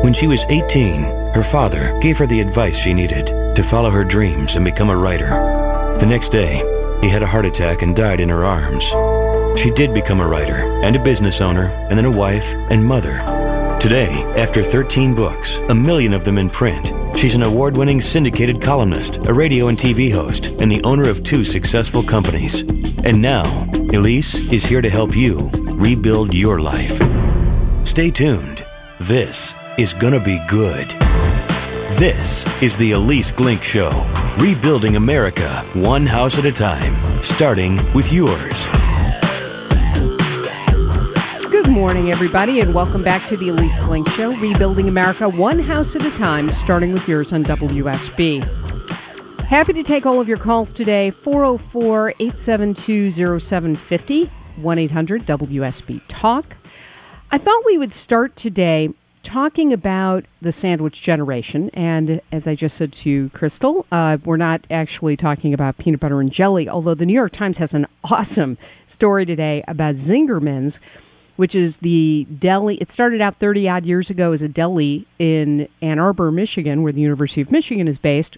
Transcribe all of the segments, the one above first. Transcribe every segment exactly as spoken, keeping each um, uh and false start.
When she was eighteen, her father gave her the advice she needed to follow her dreams and become a writer. The next day, he had a heart attack and died in her arms. She did become a writer and a business owner and then a wife and mother. Today, after thirteen books, a million of them in print, she's an award-winning syndicated columnist, a radio and T V host, and the owner of two successful companies. And now, Elise is here to help you rebuild your life. Stay tuned. This is gonna be good. This is the Elise Glink Show, rebuilding America one house at a time, starting with yours. Good morning, everybody, and welcome back to the Elise Glink Show, rebuilding America one house at a time, starting with yours on W S B. Happy to take all of your calls today, four oh four, eight seven two, oh seven five oh, one eight hundred W S B Talk. I thought we would start today talking about the sandwich generation, and as I just said to Crystal, uh, we're not actually talking about peanut butter and jelly, although the New York Times has an awesome story today about Zingerman's, which is the deli. It started out thirty-odd years ago as a deli in Ann Arbor, Michigan, where the University of Michigan is based.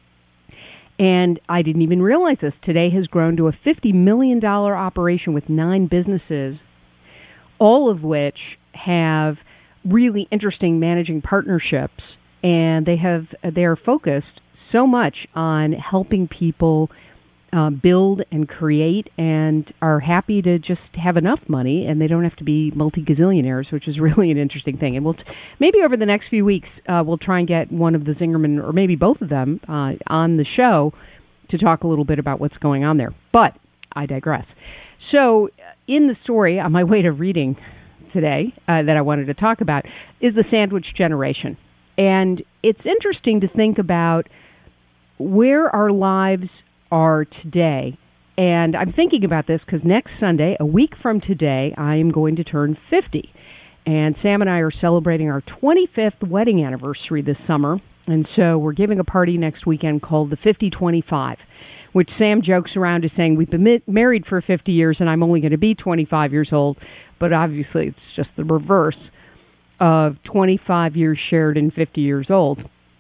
And I didn't even realize this. Today has grown to a fifty million dollars operation with nine businesses, all of which have really interesting managing partnerships. And they have they are focused so much on helping people Uh, build and create, and are happy to just have enough money, and they don't have to be multi-gazillionaires, which is really an interesting thing. And we'll t- maybe over the next few weeks, uh, we'll try and get one of the Zingerman, or maybe both of them, uh, on the show to talk a little bit about what's going on there. But I digress. So in the story, on my way to reading today, uh, that I wanted to talk about, is the sandwich generation. And it's interesting to think about where our lives are today. And I'm thinking about this because next Sunday, a week from today, I am going to turn fifty. And Sam and I are celebrating our twenty-fifth wedding anniversary this summer. And so we're giving a party next weekend called the fifty twenty-five, which Sam jokes around as saying we've been married for fifty years and I'm only going to be twenty-five years old. But obviously it's just the reverse of twenty-five years shared and fifty years old.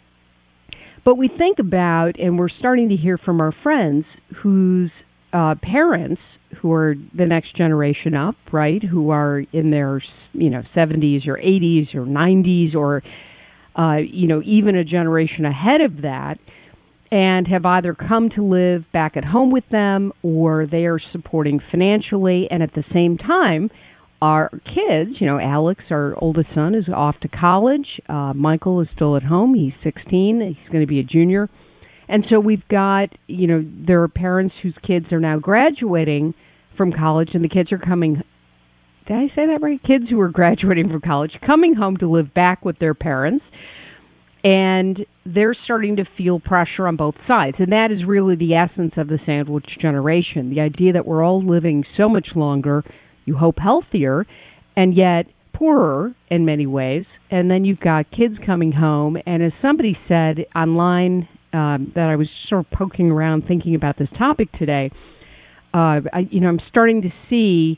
But we think about, and we're starting to hear from our friends whose uh, parents, who are the next generation up, right, who are in their, you know, seventies or eighties or nineties or, uh, you know, even a generation ahead of that, and have either come to live back at home with them or they are supporting financially, and at the same time, our kids, you know, Alex, our oldest son, is off to college. Uh, Michael is still at home. He's sixteen. He's going to be a junior. And so we've got, you know, there are parents whose kids are now graduating from college, and the kids are coming, did I say that right? Kids who are graduating from college, coming home to live back with their parents. And they're starting to feel pressure on both sides. And that is really the essence of the sandwich generation, the idea that we're all living so much longer, you hope healthier, and yet poorer in many ways. And then you've got kids coming home. And as somebody said online, um, that I was sort of poking around thinking about this topic today, uh, I, you know, I'm starting to see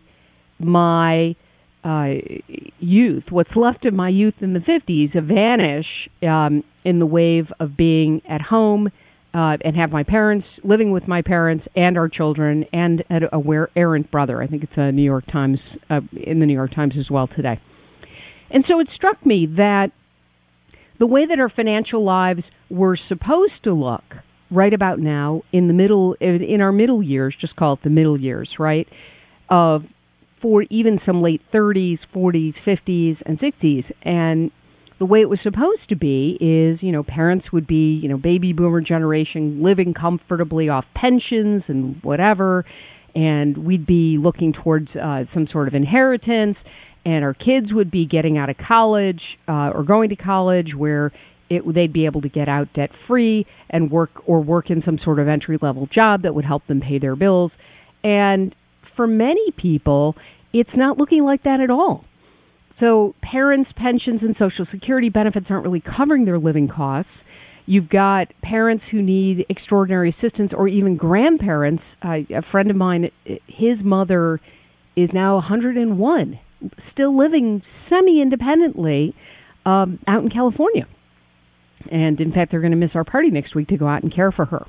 my uh, youth, what's left of my youth in the fifties, vanish um, in the wave of being at home, Uh, and have my parents, living with my parents and our children, and a, a errant brother. I think it's a New York Times, uh, in the New York Times as well today. And so it struck me that the way that our financial lives were supposed to look right about now, in the middle, in our middle years, just call it the middle years, right, of for even some late thirties, forties, fifties, and sixties, and the way it was supposed to be is, you know, parents would be, you know, baby boomer generation, living comfortably off pensions and whatever, and we'd be looking towards uh, some sort of inheritance, and our kids would be getting out of college uh, or going to college where it, they'd be able to get out debt-free and work or work in some sort of entry-level job that would help them pay their bills. And for many people, it's not looking like that at all. So parents' pensions and Social Security benefits aren't really covering their living costs. You've got parents who need extraordinary assistance, or even grandparents. Uh, a friend of mine, his mother is now one hundred and one, still living semi-independently, um, out in California. And in fact, they're going to miss our party next week to go out and care for her.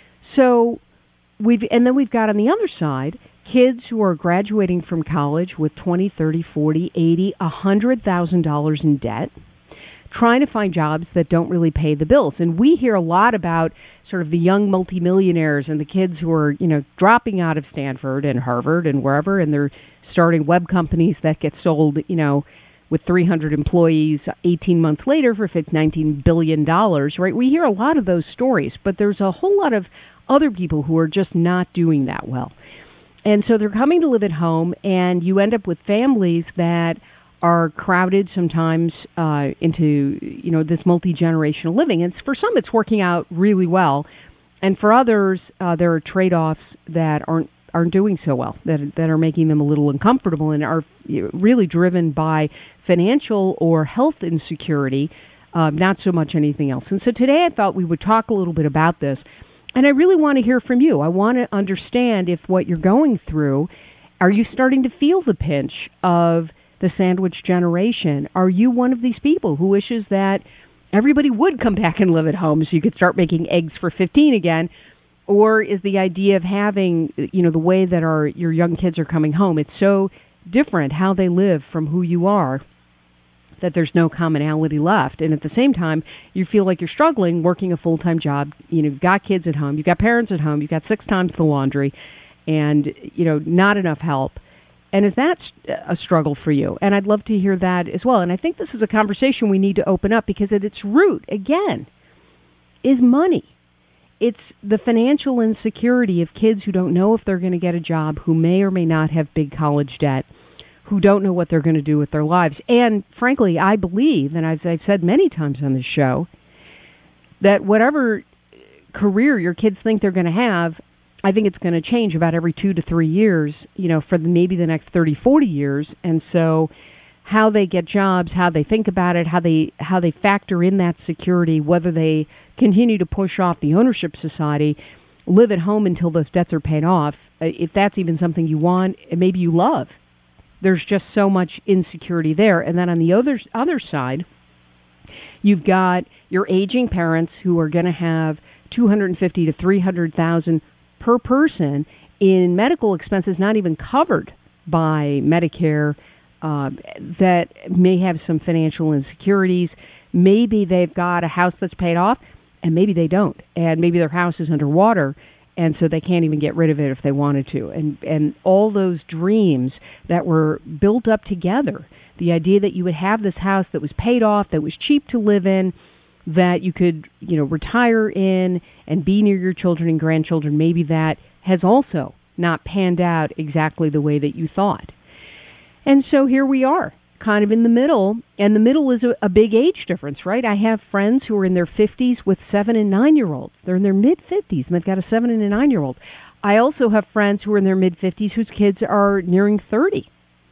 So we've, and then we've got on the other side, kids who are graduating from college with twenty, thirty, forty, eighty, one hundred thousand dollars in debt, trying to find jobs that don't really pay the bills. And we hear a lot about sort of the young multimillionaires and the kids who are, you know, dropping out of Stanford and Harvard and wherever, and they're starting web companies that get sold, you know, with three hundred employees eighteen months later for nineteen billion dollars, right? We hear a lot of those stories, but there's a whole lot of other people who are just not doing that well. And so they're coming to live at home, and you end up with families that are crowded sometimes uh, into, you know, this multi-generational living. And for some, it's working out really well. And for others, uh, there are trade-offs that aren't aren't doing so well, that that are making them a little uncomfortable and are really driven by financial or health insecurity, uh, not so much anything else. And so today I thought we would talk a little bit about this. And I really want to hear from you. I want to understand if what you're going through, are you starting to feel the pinch of the sandwich generation? Are you one of these people who wishes that everybody would come back and live at home so you could start making eggs for fifteen again? Or is the idea of having, you know, the way that our your young kids are coming home, it's so different how they live from who you are that there's no commonality left. And at the same time, you feel like you're struggling working a full-time job. You know, you've got kids at home, you've got parents at home, you've got six times the laundry, and, you know, not enough help. And is that a struggle for you? And I'd love to hear that as well. And I think this is a conversation we need to open up because at its root, again, is money. It's the financial insecurity of kids who don't know if they're going to get a job, who may or may not have big college debt, who don't know what they're going to do with their lives. And frankly, I believe, and as I've said many times on this show, that whatever career your kids think they're going to have, I think it's going to change about every two to three years, you know, for the, maybe the next thirty, forty years. And so how they get jobs, how they think about it, how they how they factor in that security, whether they continue to push off the ownership society, live at home until those debts are paid off, if that's even something you want, maybe you love. There's just so much insecurity there. And then on the other other side, you've got your aging parents who are going to have two hundred fifty to three hundred thousand per person in medical expenses not even covered by Medicare, uh, that may have some financial insecurities. Maybe they've got a house that's paid off, and maybe they don't. And maybe their house is underwater, and so they can't even get rid of it if they wanted to. And and all those dreams that were built up together, the idea that you would have this house that was paid off, that was cheap to live in, that you could, you know, retire in and be near your children and grandchildren, maybe that has also not panned out exactly the way that you thought. And so here we are, kind of in the middle, and the middle is a, a big age difference, right? I have friends who are in their fifties with seven- and nine-year-olds. They're in their mid-fifties, and they've got a seven- and a nine-year-old. I also have friends who are in their mid-fifties whose kids are nearing thirty.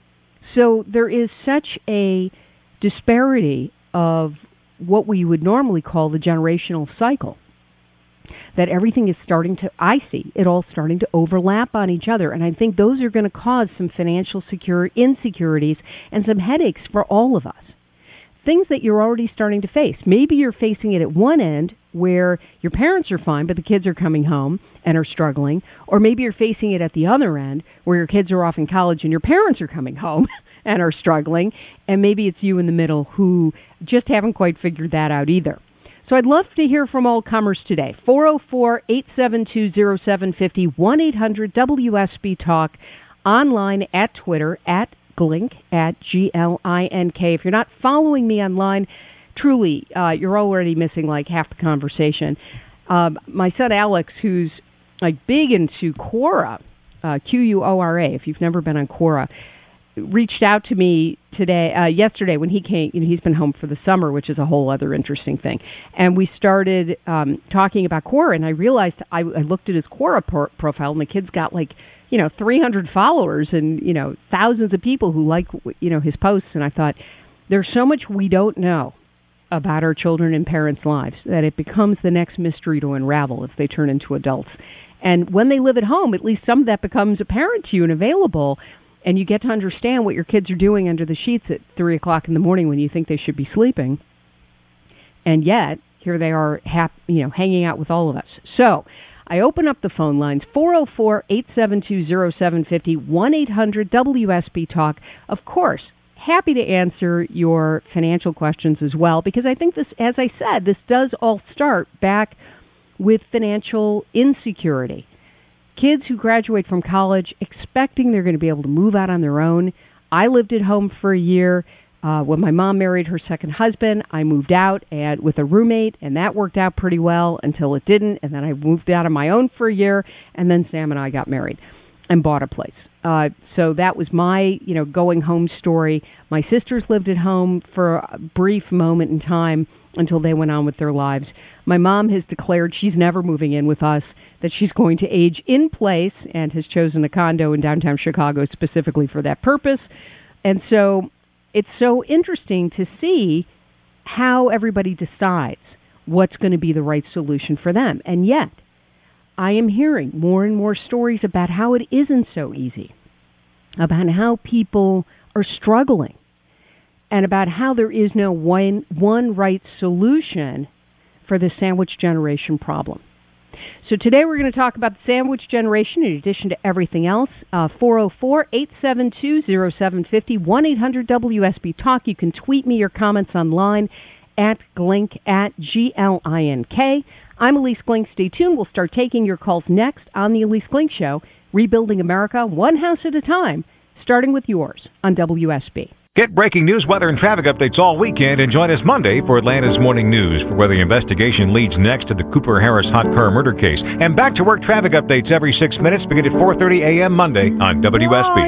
So there is such a disparity of what we would normally call the generational cycle, that everything is starting to, I see it all starting to overlap on each other. And I think those are going to cause some financial secure insecurities and some headaches for all of us. Things that you're already starting to face. Maybe you're facing it at one end where your parents are fine, but the kids are coming home and are struggling. Or maybe you're facing it at the other end where your kids are off in college and your parents are coming home and are struggling. And maybe it's you in the middle who just haven't quite figured that out either. So I'd love to hear from all comers today. four oh four, eight seven two, oh seven five oh, one eight hundred W S B Talk, online at Twitter, at Glink, at G L I N K. If you're not following me online, truly, uh, you're already missing like half the conversation. Um, my son Alex, who's like big into Quora, uh, Q U O R A, if you've never been on Quora, reached out to me today, uh, yesterday when he came. You know, he's been home for the summer, which is a whole other interesting thing. And we started um, talking about Quora, and I realized I, I looked at his Quora por- profile, and the kid's got like, you know, three hundred followers and, you know, thousands of people who like, you know, his posts. And I thought, there's so much we don't know about our children and parents' lives that it becomes the next mystery to unravel if they turn into adults. And when they live at home, at least some of that becomes apparent to you and available. And you get to understand what your kids are doing under the sheets at three o'clock in the morning when you think they should be sleeping. And yet, here they are, hap- you know, hanging out with all of us. So I open up the phone lines, four oh four, eight seven two, oh seven five oh, one eight hundred W S B Talk. Of course, happy to answer your financial questions as well, because I think this, as I said, this does all start back with financial insecurity. Kids who graduate from college expecting they're going to be able to move out on their own. I lived at home for a year. Uh, when my mom married her second husband, I moved out and with a roommate, and that worked out pretty well until it didn't. And then I moved out on my own for a year, and then Sam and I got married and bought a place. Uh, so that was my, you know, going home story. My sisters lived at home for a brief moment in time until they went on with their lives. My mom has declared she's never moving in with us, that she's going to age in place, and has chosen a condo in downtown Chicago specifically for that purpose. And so it's so interesting to see how everybody decides what's going to be the right solution for them. And yet, I am hearing more and more stories about how it isn't so easy, about how people are struggling, and about how there is no one, one right solution for the sandwich generation problem. So today we're going to talk about the sandwich generation in addition to everything else. Uh, four oh four, eight seven two, oh seven five oh, one eight hundred W S B Talk. You can tweet me your comments online at Glink, at G L I N K. I'm Elise Glink. Stay tuned. We'll start taking your calls next on the Elise Glink Show, rebuilding America one house at a time, starting with yours on W S B. Get breaking news, weather, and traffic updates all weekend, and join us Monday for Atlanta's Morning News for where the investigation leads next to the Cooper Harris hot car murder case. And back to work traffic updates every six minutes, begin at four thirty a.m. Monday on W S B.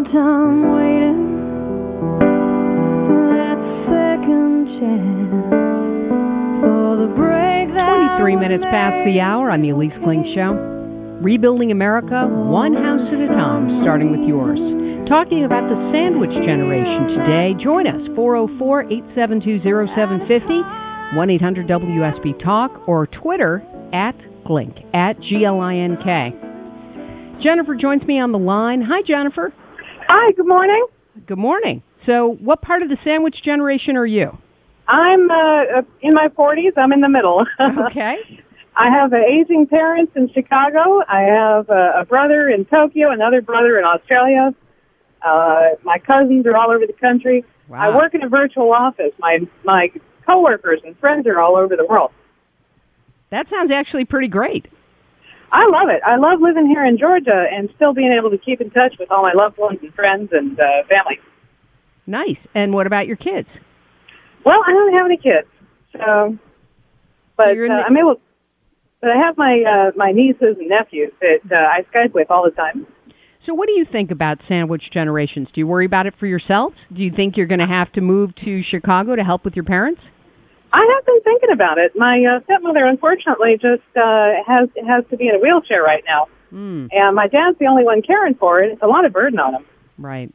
twenty-three minutes past the hour on the Elise Glink Show. Rebuilding America one house at a time, starting with yours. Talking about the sandwich generation today. Join us, four oh four, eight seven two, oh seven five oh, one eight hundred W S B Talk, or Twitter at Glink, at G L I N K. Jennifer joins me on the line. Hi, Jennifer. Hi, good morning. Good morning. So what part of the sandwich generation are you? I'm uh, in my forties. I'm in the middle. Okay. I have uh, aging parents in Chicago. I have uh, a brother in Tokyo, another brother in Australia. Uh, my cousins are all over the country. Wow. I work in a virtual office. My my coworkers and friends are all over the world. That sounds actually pretty great. I love it. I love living here in Georgia and still being able to keep in touch with all my loved ones and friends and uh, family. Nice. And what about your kids? Well, I don't have any kids, so but So you're in uh, the- I'm able. But I have my uh, my nieces and nephews that uh, I Skype with all the time. So what do you think about sandwich generations? Do you worry about it for yourselves? Do you think you're going to have to move to Chicago to help with your parents? I have been thinking about it. My uh, stepmother, unfortunately, just uh, has has to be in a wheelchair right now, Mm, and my dad's the only one caring for it. It's a lot of burden on him. right.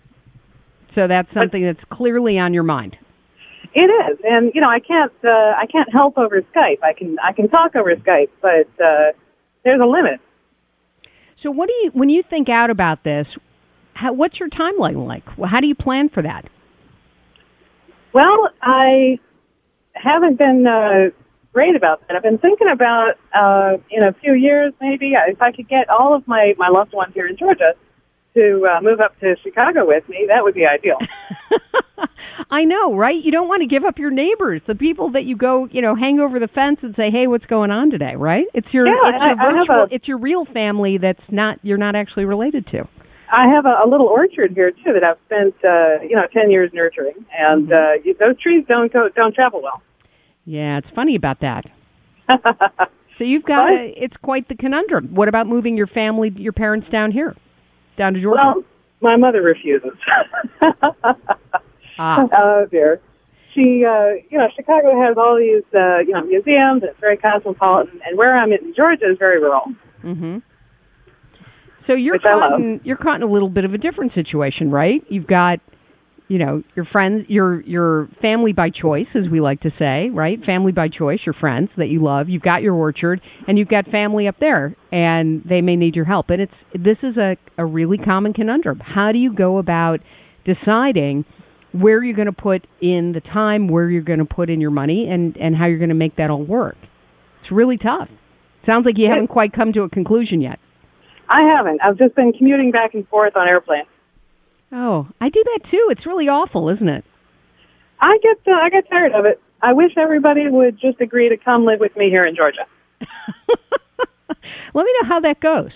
So that's something that's clearly on your mind. It is, and you know, I can't uh, I can't help over Skype. I can I can talk over Skype, but uh, there's a limit. So what do you, when you think out about this, how, what's your timeline like? Well, how do you plan for that? Well, I haven't been uh, great about that. I've been thinking about uh, in a few years, maybe if I could get all of my, my loved ones here in Georgia to uh, move up to Chicago with me, that would be ideal. I know, right? You don't want to give up your neighbors, the people that you go, you know, hang over the fence and say, "Hey, what's going on today?" Right? It's your, Yeah, it's your I- I have virtual, a- it's your real family that's not, you're not actually related to. I have a, a little orchard here too that I've spent uh, you know ten years nurturing, and uh, you, those trees don't go don't travel well. Yeah, it's funny about that. So you've got, a, it's quite the conundrum. What about moving your family, your parents down here, down to Georgia? Well, my mother refuses. ah. Oh dear. She, uh, you know, Chicago has all these, uh, you know, museums. It's very cosmopolitan, and where I'm in Georgia is very rural. Mm-hmm. So you're Which I caught love. in, you're caught in a little bit of a different situation, right? You've got you know, your friends, your your family by choice, as we like to say, right? Family by choice, your friends that you love. You've got your orchard, and you've got family up there, and they may need your help. And it's this is a, a really common conundrum. How do you go about deciding where you're going to put in the time, where you're going to put in your money, and, and how you're going to make that all work? It's really tough. Sounds like you haven't quite come to a conclusion yet. I haven't. I've just been commuting back and forth on airplanes. Oh, I do that too. It's really awful, isn't it? I get uh, I get tired of it. I wish everybody would just agree to come live with me here in Georgia. Let me know how that goes.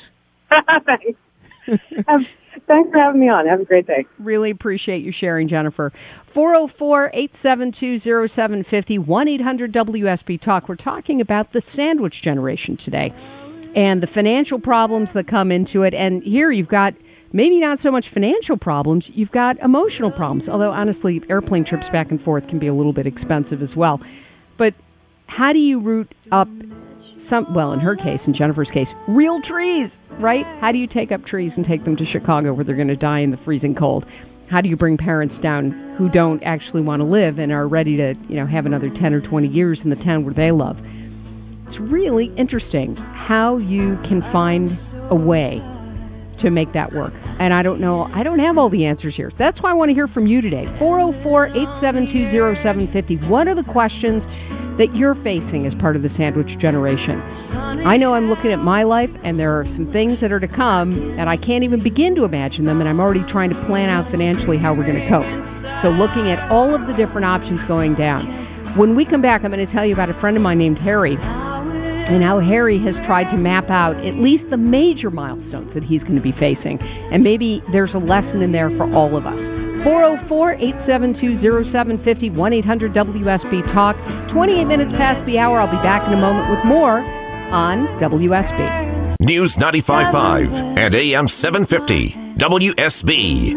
Thanks. Have, thanks for having me on. Have a great day. Really appreciate you sharing, Jennifer. four oh four, eight seven two, oh seven five oh, one eight hundred W S B Talk. We're talking about the sandwich generation today and the financial problems that come into it. And here you've got maybe not so much financial problems, you've got emotional problems. Although, honestly, airplane trips back and forth can be a little bit expensive as well. But how do you root up some, well, in her case, in Jennifer's case, real trees, right? How do you take up trees and take them to Chicago where they're going to die in the freezing cold? How do you bring parents down who don't actually want to live and are ready to, you know, have another ten or twenty years in the town where they love? It's really interesting how you can find a way to make that work. And I don't know, I don't have all the answers here. That's why I want to hear from you today. four oh four, eight seven two, oh seven five oh. What are the questions that you're facing as part of the sandwich generation? I know I'm looking at my life, and there are some things that are to come, and I can't even begin to imagine them, and I'm already trying to plan out financially how we're going to cope. So looking at all of the different options going down. When we come back, I'm going to tell you about a friend of mine named Harry, and how Harry has tried to map out at least the major milestones that he's going to be facing. And maybe there's a lesson in there for all of us. four oh four, eight seven two, oh seven five oh, one eight hundred W S B Talk. twenty-eight minutes past the hour. I'll be back in a moment with more on W S B. News ninety-five point five and A M seven fifty. W S B.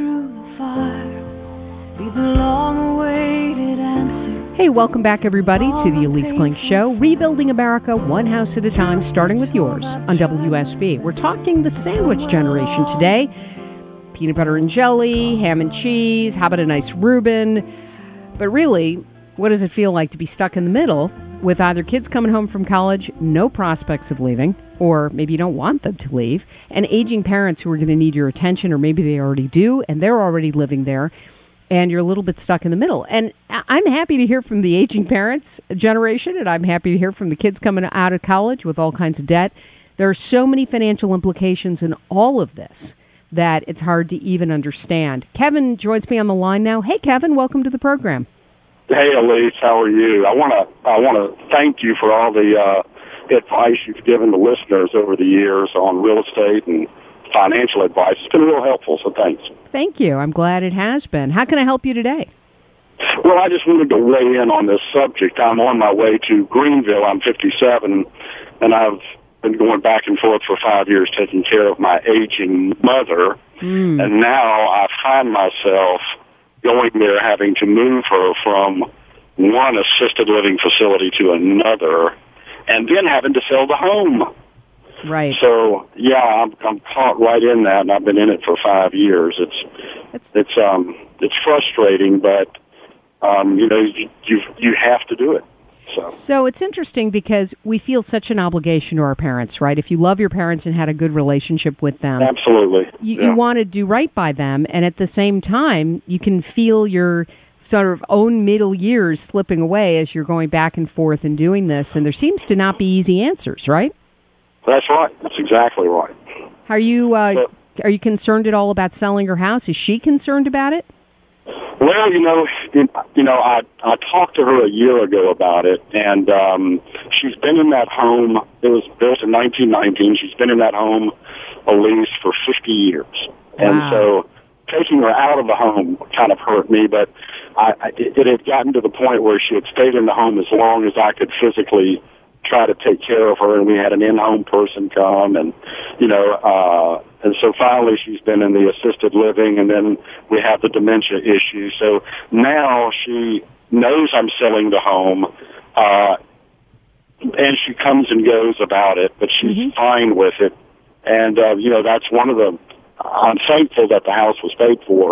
Hey, welcome back, everybody, to the Elise Klink Show, rebuilding America one house at a time, starting with yours on W S B. We're talking the sandwich generation today. Peanut butter and jelly, ham and cheese, how about a nice Reuben? But really, what does it feel like to be stuck in the middle with either kids coming home from college, no prospects of leaving, or maybe you don't want them to leave, and aging parents who are going to need your attention, or maybe they already do, and they're already living there, and you're a little bit stuck in the middle. And I'm happy to hear from the aging parents generation, and I'm happy to hear from the kids coming out of college with all kinds of debt. There are so many financial implications in all of this that it's hard to even understand. Kevin joins me on the line now. Hey, Kevin, welcome to the program. Hey, Elise, how are you? I want to I want to thank you for all the uh, advice you've given the listeners over the years on real estate and financial advice. It's been real helpful, so thanks. Thank you. I'm glad it has been. How can I help you today? Well, I just wanted to weigh in on this subject. I'm on my way to Greenville. I'm fifty-seven, and I've been going back and forth for five years taking care of my aging mother, mm. and now I find myself going there having to move her from one assisted living facility to another, and then having to sell the home. Right. So yeah, I'm I'm caught right in that, and I've been in it for five years. It's it's, it's um it's frustrating, but um you know you you, you have to do it. So. so it's interesting because we feel such an obligation to our parents, right? If you love your parents and had a good relationship with them, absolutely, you, yeah. you want to do right by them, and at the same time, you can feel your sort of own middle years slipping away as you're going back and forth and doing this, and there seems to not be easy answers, right? That's right. That's exactly right. Are you uh, but, are you concerned at all about selling her house? Is she concerned about it? Well, you know, you know, I I talked to her a year ago about it, and um, she's been in that home. It was built in nineteen nineteen. She's been in that home, Elise, for fifty years, wow. And so taking her out of the home kind of hurt me. But I, I, it had gotten to the point where she had stayed in the home as long as I could physically try to take care of her, and we had an in-home person come, and you know, uh, and so finally she's been in the assisted living, and then we have the dementia issue. So now she knows I'm selling the home, uh, and she comes and goes about it, but she's mm-hmm. fine with it. And uh, you know, that's one of the. I'm thankful that the house was paid for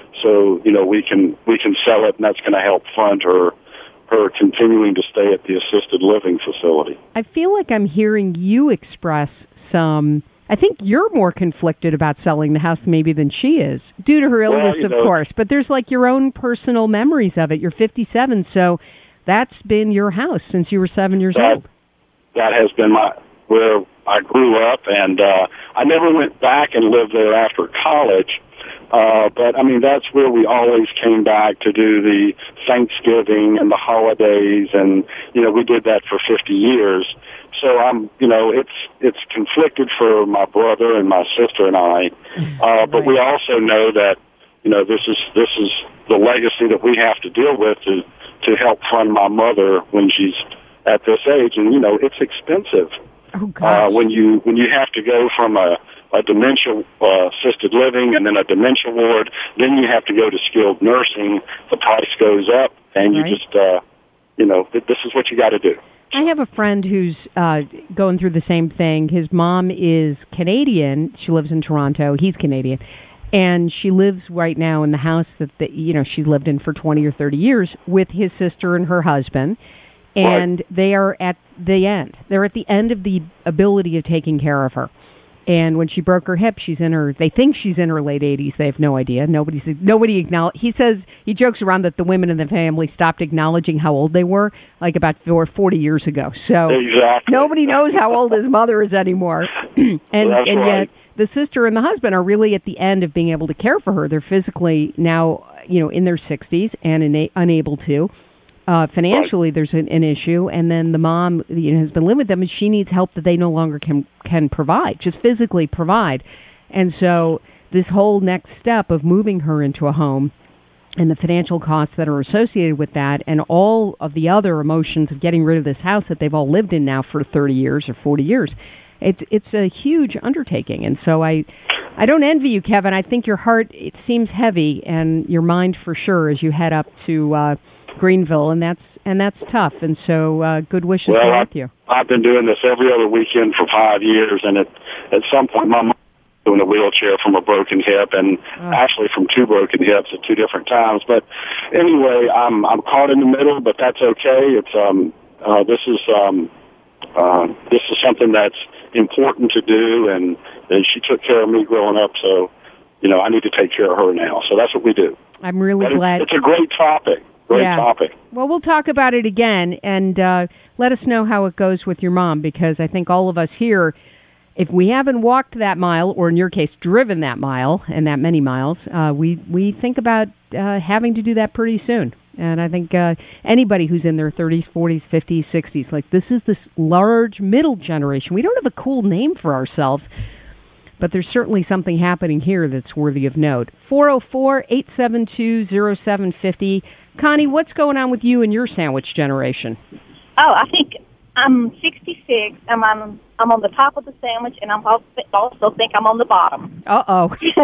so you know we can we can sell it, and that's going to help fund her her continuing to stay at the assisted living facility. I feel like I'm hearing you express some. I think you're more conflicted about selling the house maybe than she is, due to her illness, well, of know, course. But there's like your own personal memories of it. You're fifty-seven, so that's been your house since you were seven years that, old. That has been my where I grew up, and uh, I never went back and lived there after college. Uh, but, I mean, that's where we always came back to do the Thanksgiving and the holidays, and, you know, we did that for fifty years. So, I'm, you know, it's it's conflicted for my brother and my sister and I, uh, but right. we also know that, you know, this is this is the legacy that we have to deal with to, to help fund my mother when she's at this age, and, you know, it's expensive. Oh, uh, when you when you have to go from a a dementia uh, assisted living and then a dementia ward, then you have to go to skilled nursing. The price goes up, and you right. just, uh, you know, th- this is what you got to do. I have a friend who's uh, going through the same thing. His mom is Canadian. She lives in Toronto. He's Canadian. And she lives right now in the house that, the, you know, she lived in for twenty or thirty years with his sister and her husband. And right. they are at the end. They're at the end of the ability of taking care of her. And when she broke her hip, she's in her, they think she's in her late eighties. They have no idea. Nobody's, nobody acknowledge. He says, he jokes around that the women in the family stopped acknowledging how old they were, like about forty years ago. So exactly. nobody knows how old his mother is anymore. and well, and right. yet the sister and the husband are really at the end of being able to care for her. They're physically now, you know, in their sixties and ina- unable to. Uh, financially, right. there's an, an issue, and then the mom, you know, has been living with them, and she needs help that they no longer can can provide, just physically provide. And so this whole next step of moving her into a home and the financial costs that are associated with that, and all of the other emotions of getting rid of this house that they've all lived in now for thirty years or forty years, it's it's a huge undertaking. And so I I don't envy you, Kevin. I think your heart, it seems heavy, and your mind for sure as you head up to uh, Greenville, and that's and that's tough. And so, uh, good wishes well, to I, with you. I've been doing this every other weekend for five years, and at at some point, my mom was in a wheelchair from a broken hip, and oh. actually from two broken hips at two different times. But anyway, I'm I'm caught in the middle, but that's okay. It's um uh, this is um uh, this is something that's important to do, and and she took care of me growing up, so you know I need to take care of her now. So that's what we do. I'm really but glad. It's, it's a great topic. Great yeah. topic. Well, we'll talk about it again, and uh, let us know how it goes with your mom, because I think all of us here, if we haven't walked that mile, or in your case, driven that mile, and that many miles, uh, we, we think about uh, having to do that pretty soon. And I think uh, anybody who's in their thirties, forties, fifties, sixties, like this is this large middle generation. We don't have a cool name for ourselves, but there's certainly something happening here that's worthy of note. four oh four, eight seven two, oh seven five oh. Connie, what's going on with you and your sandwich generation? Oh, I think I'm sixty-six. I'm on, I'm on the top of the sandwich, and I also think I'm on the bottom. Uh-oh.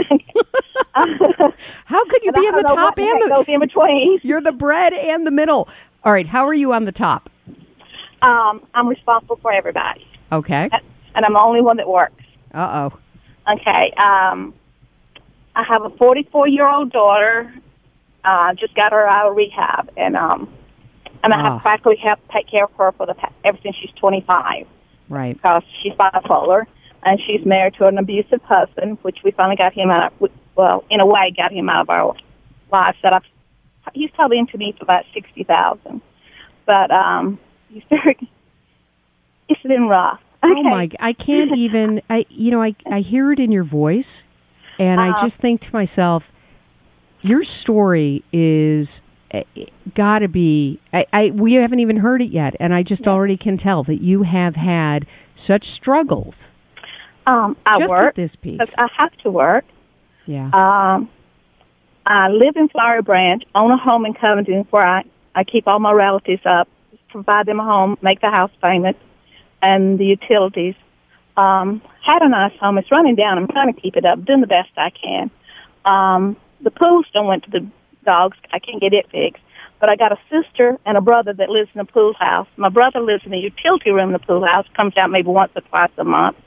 How could you and be on the top and the... goes in between. You're the bread and the middle. All right, how are you on the top? Um, I'm responsible for everybody. Okay. And I'm the only one that works. Uh-oh. Okay. Um, I have a forty-four-year-old daughter. Uh, just got her out of rehab, and um, and I oh. have practically helped take care of her for the ever since she's twenty-five. Right. Because she's bipolar, and she's married to an abusive husband, which we finally got him out of, well, in a way, got him out of our lives. That I've, he's probably into me for about sixty thousand, but um, he's very. It's been rough. Okay. Oh my! I can't even. I you know I I hear it in your voice, and uh, I just think to myself, your story is uh, got to be. I, I we haven't even heard it yet, and I just yeah. already can tell that you have had such struggles. Um, I just work with this piece. I have to work. Yeah. Um, I live in Flowery Branch, own a home in Covington, where I I keep all my relatives up, provide them a home, make the house payment, and the utilities. Um, had a nice home. It's running down. I'm trying to keep it up, doing the best I can. Um, the pool stone went to the dogs. I can't get it fixed. But I got a sister and a brother that lives in the pool house. My brother lives in the utility room in the pool house, comes out maybe once or twice a month.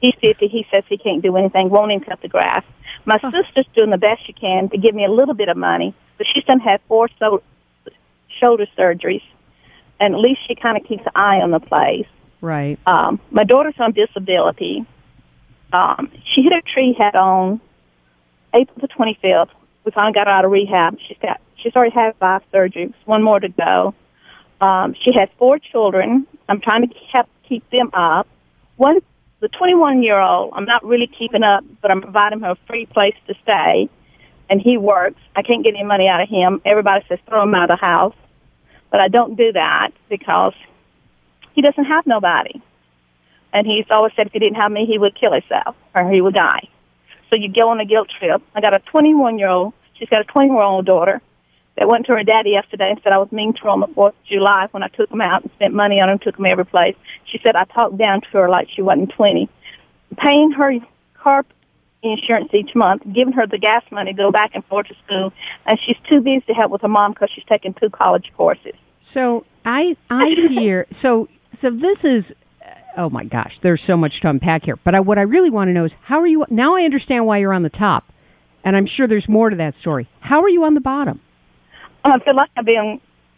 He's fifty. He says he can't do anything, won't even cut the grass. My Huh. sister's doing the best she can to give me a little bit of money, but she's done had four so- shoulder surgeries, and at least she kind of keeps an eye on the place. Right. Um, my daughter's on disability. Um, she hit a tree head on April the twenty-fifth. We finally got her out of rehab. She's got she's already had five surgeries, one more to go. Um, she has four children. I'm trying to help keep them up. One, the twenty-one-year-old, I'm not really keeping up, but I'm providing her a free place to stay, and he works. I can't get any money out of him. Everybody says throw him out of the house, but I don't do that because he doesn't have nobody. And he's always said if he didn't have me, he would kill himself or he would die. So you go on a guilt trip. I got a twenty-one-year-old. She's got a twenty-year-old daughter that went to her daddy yesterday and said I was mean to her on the fourth of July when I took him out and spent money on him, took him every place. She said I talked down to her like she wasn't twenty. Paying her car insurance each month, giving her the gas money to go back and forth to school, and she's too busy to help with her mom because she's taking two college courses. So I I hear so so this is oh my gosh, there's so much to unpack here. But I, what I really want to know is how are you now? I understand why you're on the top, and I'm sure there's more to that story. How are you on the bottom? I feel like I've been,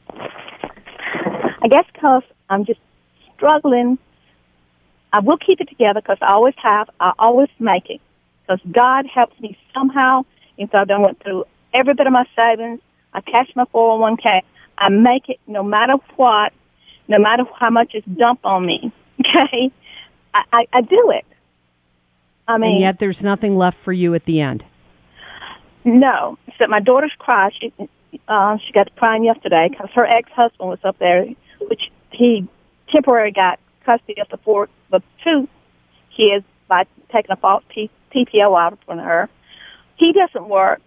I guess because I'm just struggling. I will keep it together because I always have. I always make it because God helps me somehow. And so I done went through every bit of my savings. I cashed my four oh one k. I make it no matter what, no matter how much is dumped on me. Okay? I, I, I do it. I mean, and yet there's nothing left for you at the end. No. Except my daughter's cry. She, uh, she got crying yesterday because her ex-husband was up there, which he temporarily got custody of the four, the two kids by taking a false P P O out from her. He doesn't work,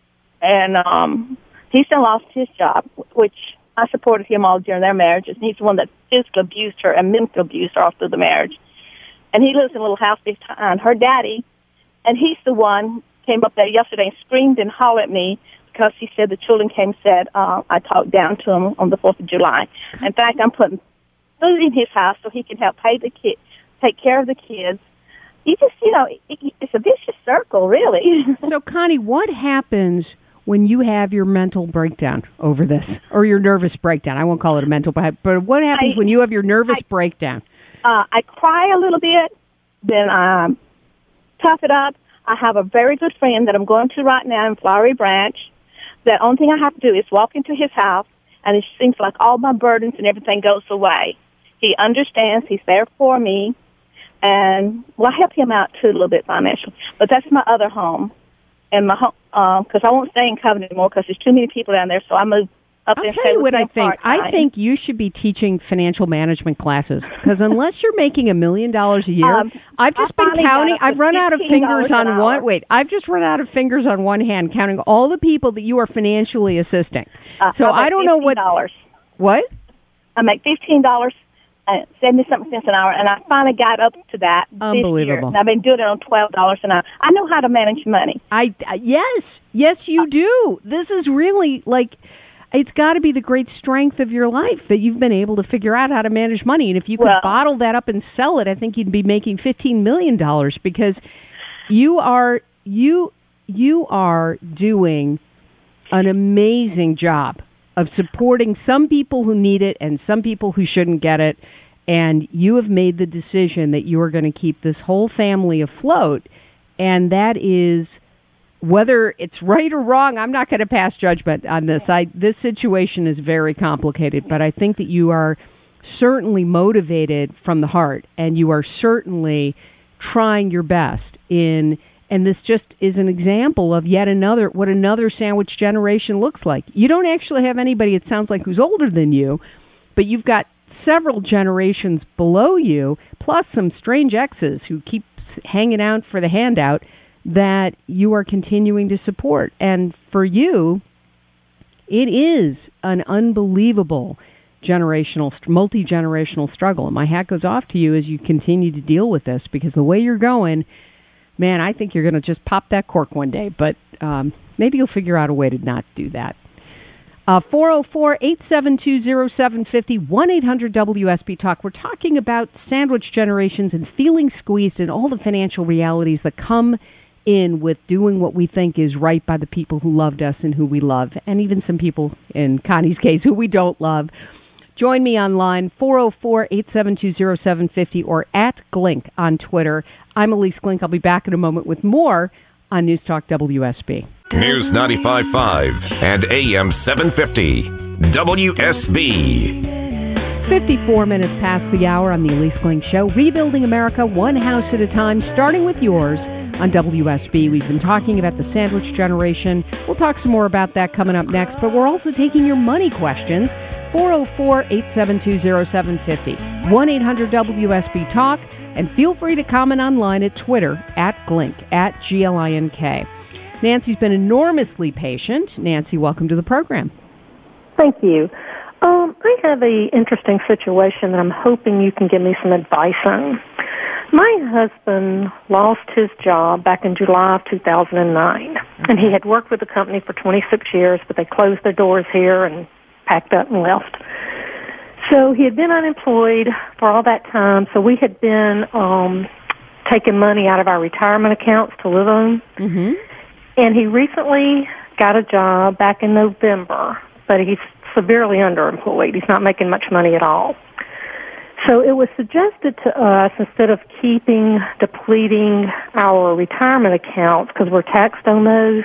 and um, he still lost his job, which I supported him all during their marriages. And he's the one that physically abused her and mentally abused her all through the marriage. And he lives in a little house behind her daddy, and he's the one came up there yesterday and screamed and hollered at me because he said the children came and said uh, I talked down to him on the fourth of July. In fact, I'm putting food in his house so he can help pay the kid, take care of the kids. You just, you know, it, it's a vicious circle, really. So, Connie, what happens when you have your mental breakdown over this, or your nervous breakdown? I won't call it a mental, but but what happens I, when you have your nervous I, breakdown? Uh, I cry a little bit, then I um, tough it up. I have a very good friend that I'm going to right now in Flowery Branch. The only thing I have to do is walk into his house, and it seems like all my burdens and everything goes away. He understands. He's there for me. And, well, I help him out, too, a little bit financially. But that's my other home. And my home, because um, I won't stay in Covenant anymore because there's too many people down there, so I moved up I'll there. I'll tell you what I think. I think you should be teaching financial management classes because unless you're making a million dollars a year, um, I've just I been counting. I've run out of fingers on one. Wait, I've just run out of fingers on one hand counting all the people that you are financially assisting. Uh, so I, I don't know what. What? I make fifteen dollars. Uh, seventy-something cents an hour, and I finally got up to that Unbelievable. this year. And I've been doing it on twelve dollars an hour. I know how to manage money. I, uh, yes, yes, you do. This is really, like, it's got to be the great strength of your life that you've been able to figure out how to manage money. And if you could well, bottle that up and sell it, I think you'd be making fifteen million dollars because you are, you, you are doing an amazing job of supporting some people who need it and some people who shouldn't get it. And you have made the decision that you are going to keep this whole family afloat. And that is, whether it's right or wrong, I'm not going to pass judgment on this. I, this situation is very complicated, but I think that you are certainly motivated from the heart, and you are certainly trying your best in. And this just is an example of yet another, what another sandwich generation looks like. You don't actually have anybody, it sounds like, who's older than you, but you've got several generations below you, plus some strange exes who keep hanging out for the handout that you are continuing to support. And for you, it is an unbelievable generational, multi-generational struggle. And my hat goes off to you as you continue to deal with this, because the way you're going, man, I think you're going to just pop that cork one day, but um, maybe you'll figure out a way to not do that. Uh, four oh four, eight seven two, oh seven five oh, one eight hundred W S B Talk. We're talking about sandwich generations and feeling squeezed and all the financial realities that come in with doing what we think is right by the people who loved us and who we love, and even some people, in Connie's case, who we don't love. Join me online, four oh four, eight seven two, oh seven five oh or at Glink on Twitter. I'm Elise Glink. I'll be back in a moment with more on News Talk W S B. News ninety-five point five and A M seven fifty, W S B. fifty-four minutes past the hour on the Elise Glink Show, rebuilding America one house at a time, starting with yours on W S B. We've been talking about the sandwich generation. We'll talk some more about that coming up next, but we're also taking your money questions. four oh four, eight seven two, oh seven five oh, one eight hundred W S B Talk, and feel free to comment online at Twitter, at Glink, at G L I N K. Nancy's been enormously patient. Nancy, welcome to the program. Thank you. Um, I have an interesting situation that I'm hoping you can give me some advice on. My husband lost his job back in July of two thousand nine, and he had worked with the company for twenty-six years, but they closed their doors here and packed up and left. So he had been unemployed for all that time, so we had been um, taking money out of our retirement accounts to live on. Mm-hmm. And he recently got a job back in November, but he's severely underemployed. He's not making much money at all. So it was suggested to us, instead of keeping, depleting our retirement accounts, because we're taxed on those,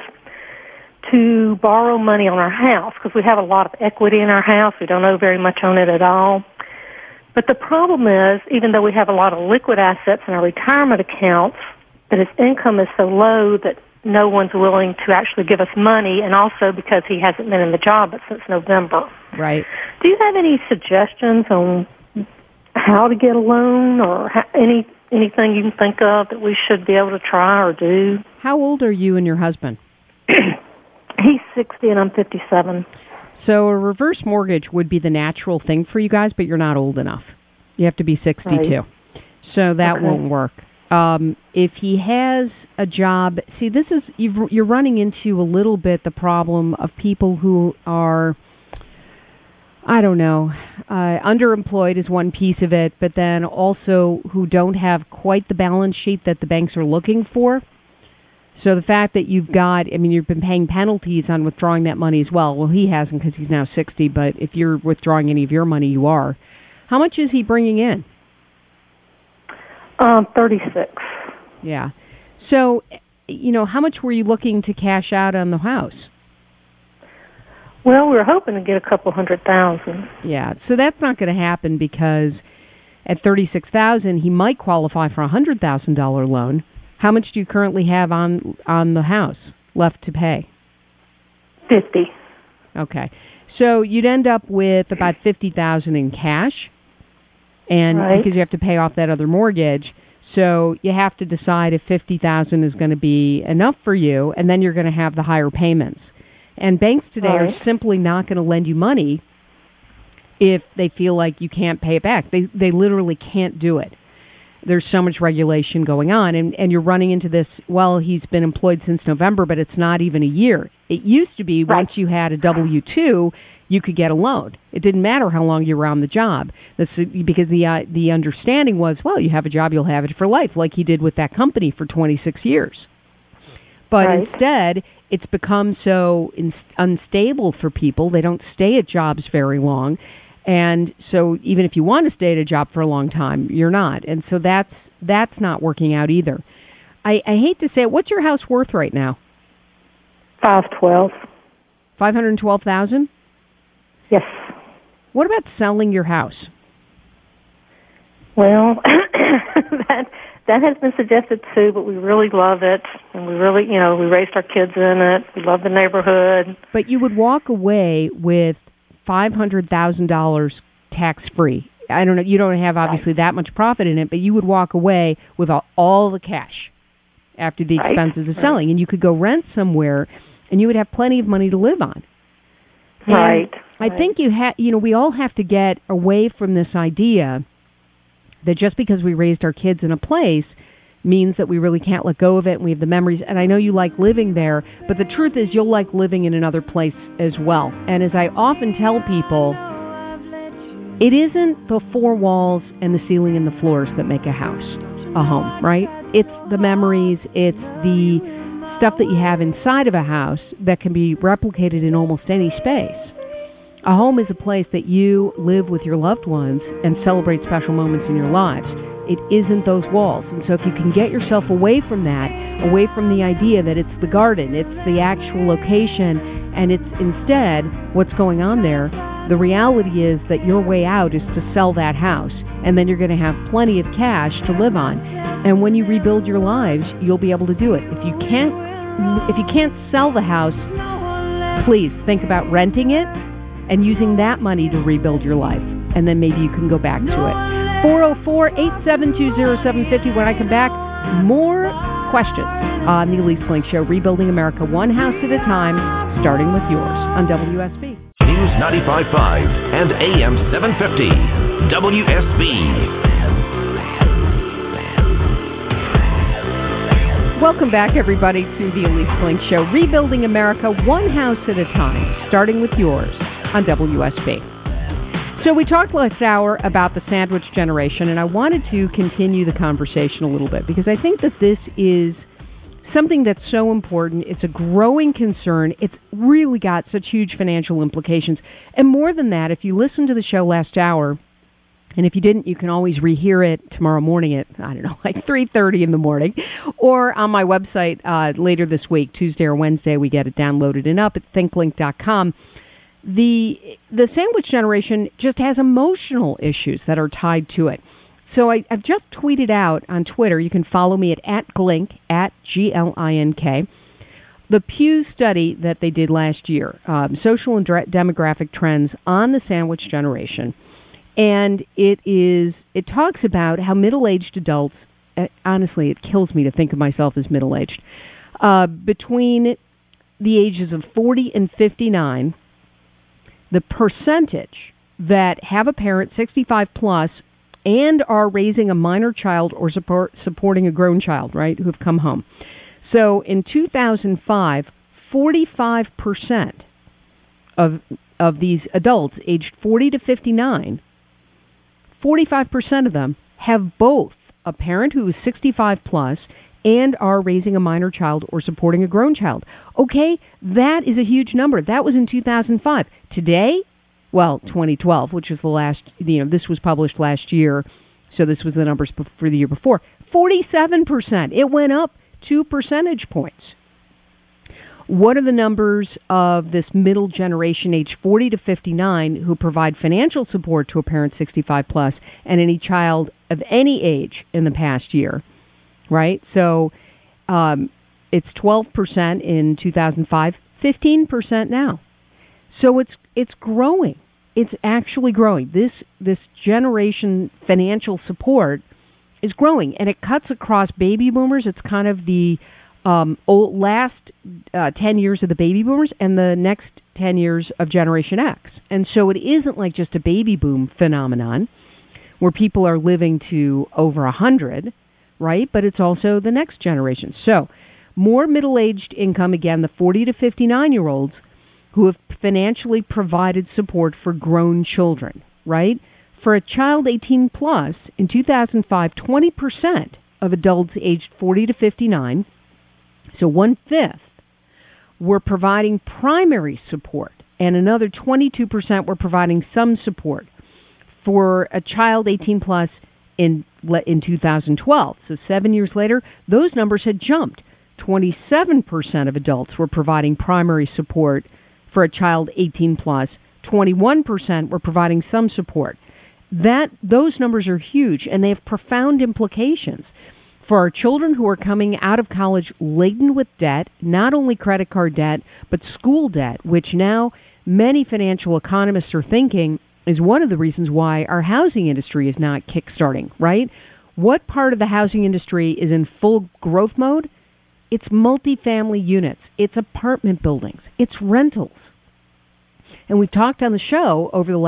to borrow money on our house, because we have a lot of equity in our house. We don't owe very much on it at all. But the problem is, even though we have a lot of liquid assets in our retirement accounts, that his income is so low that no one's willing to actually give us money, and also because he hasn't been in the job since November. Right. Do you have any suggestions on how to get a loan, or how, any anything you can think of that we should be able to try or do? How old are you and your husband? He's sixty and I'm fifty-seven. So a reverse mortgage would be the natural thing for you guys, but you're not old enough. You have to be sixty-two. Right. So that okay. won't work. Um, if he has a job, see, this is, you've, you're running into a little bit the problem of people who are, I don't know, uh, underemployed is one piece of it, but then also who don't have quite the balance sheet that the banks are looking for. So the fact that you've got, I mean, you've been paying penalties on withdrawing that money as well. Well, he hasn't because he's now sixty, but if you're withdrawing any of your money, you are. How much is he bringing in? Um, thirty-six. Yeah. So, you know, how much were you looking to cash out on the house? Well, we were hoping to get a couple hundred thousand. Yeah. So that's not going to happen, because at thirty-six thousand, he might qualify for a hundred thousand dollar loan. How much do you currently have on on the house left to pay? Fifty. Okay. So you'd end up with about fifty thousand in cash. And right. because you have to pay off that other mortgage, so you have to decide if fifty thousand is going to be enough for you, and then you're going to have the higher payments. And banks today right. are simply not going to lend you money if they feel like you can't pay it back. They they literally can't do it. There's so much regulation going on, and, and you're running into this, well, he's been employed since November, but it's not even a year. It used to be right. once you had a W two, you could get a loan. It didn't matter how long you were on the job. That's because the uh, the understanding was, well, you have a job, you'll have it for life, like he did with that company for twenty-six years. But right. instead, it's become so in- unstable for people. They don't stay at jobs very long. And so even if you want to stay at a job for a long time, you're not. And so that's that's not working out either. I, I hate to say it. What's your house worth right now? five twelve. five hundred twelve thousand? Yes. What about selling your house? Well, that that has been suggested too, but we really love it, and we really, you know, we raised our kids in it. We love the neighborhood. But you would walk away with five hundred thousand dollars tax-free. I don't know, you don't have obviously right. that much profit in it, but you would walk away with all, all the cash after the right. expenses of right. selling, and you could go rent somewhere, and you would have plenty of money to live on. And right. I right. think you ha- you know, we all have to get away from this idea that just because we raised our kids in a place means that we really can't let go of it, and we have the memories. And I know you like living there, but the truth is you'll like living in another place as well. And as I often tell people, it isn't the four walls and the ceiling and the floors that make a house a home, right? It's the memories, it's the stuff that you have inside of a house that can be replicated in almost any space. A home is a place that you live with your loved ones and celebrate special moments in your lives. It isn't those walls. And so if you can get yourself away from that, away from the idea that it's the garden, it's the actual location, and it's instead what's going on there, the reality is that your way out is to sell that house, and then you're going to have plenty of cash to live on. And when you rebuild your lives, you'll be able to do it. If you can't, if you can't sell the house, please think about renting it and using that money to rebuild your life, and then maybe you can go back to it. four oh four, eight seven two, oh seven five oh. When I come back, more questions on the Elise Link Show, Rebuilding America one house at a time, starting with yours on W S B. News ninety-five point five and A M seven fifty, W S B. Welcome back, everybody, to the Elise Link Show, Rebuilding America one house at a time, starting with yours on W S B. So we talked last hour about the sandwich generation, and I wanted to continue the conversation a little bit because I think that this is something that's so important. It's a growing concern. It's really got such huge financial implications. And more than that, if you listened to the show last hour, and if you didn't, you can always rehear it tomorrow morning at, I don't know, like three thirty in the morning, or on my website uh, later this week, Tuesday or Wednesday, we get it downloaded and up at think link dot com. The the sandwich generation just has emotional issues that are tied to it. So I, I've just tweeted out on Twitter, you can follow me at, at Glink, at G L I N K, the Pew study that they did last year, um, social and de- demographic trends on the sandwich generation. And it is it talks about how middle-aged adults, uh, honestly, it kills me to think of myself as middle-aged, uh, between the ages of forty and fifty-nine, the percentage that have a parent sixty-five plus and are raising a minor child or support, supporting a grown child, right, who have come home. So in two thousand five, forty-five percent of of these adults aged forty to fifty-nine, forty-five percent of them have both a parent who is sixty-five plus and are raising a minor child or supporting a grown child. Okay, that is a huge number. That was in two thousand five. Today, well, twenty twelve, which is the last, you know, this was published last year, so this was the numbers for the year before. forty-seven percent. It went up two percentage points. What are the numbers of this middle generation, age forty to fifty-nine, who provide financial support to a parent sixty-five plus and any child of any age in the past year? Right? So um, it's twelve percent in two thousand five, fifteen percent now. So it's it's growing. It's actually growing. This this generation financial support is growing, and it cuts across baby boomers. It's kind of the um, old, last uh, ten years of the baby boomers and the next ten years of Generation X. And so it isn't like just a baby boom phenomenon where people are living to over one hundred, right? But it's also the next generation. So more middle-aged income, again, the forty to fifty-nine-year-olds who have financially provided support for grown children, right? For a child eighteen plus, in two thousand five, twenty percent of adults aged forty to fifty-nine, so one-fifth, were providing primary support, and another twenty-two percent were providing some support for a child eighteen plus in in two thousand twelve. So seven years later, those numbers had jumped. twenty-seven percent of adults were providing primary support for a child eighteen plus. twenty-one percent were providing some support. That those numbers are huge, and they have profound implications for our children who are coming out of college laden with debt, not only credit card debt, but school debt, which now many financial economists are thinking is one of the reasons why our housing industry is not kickstarting, right? What part of the housing industry is in full growth mode? It's multifamily units. It's apartment buildings. It's rentals. And we've talked on the show over the last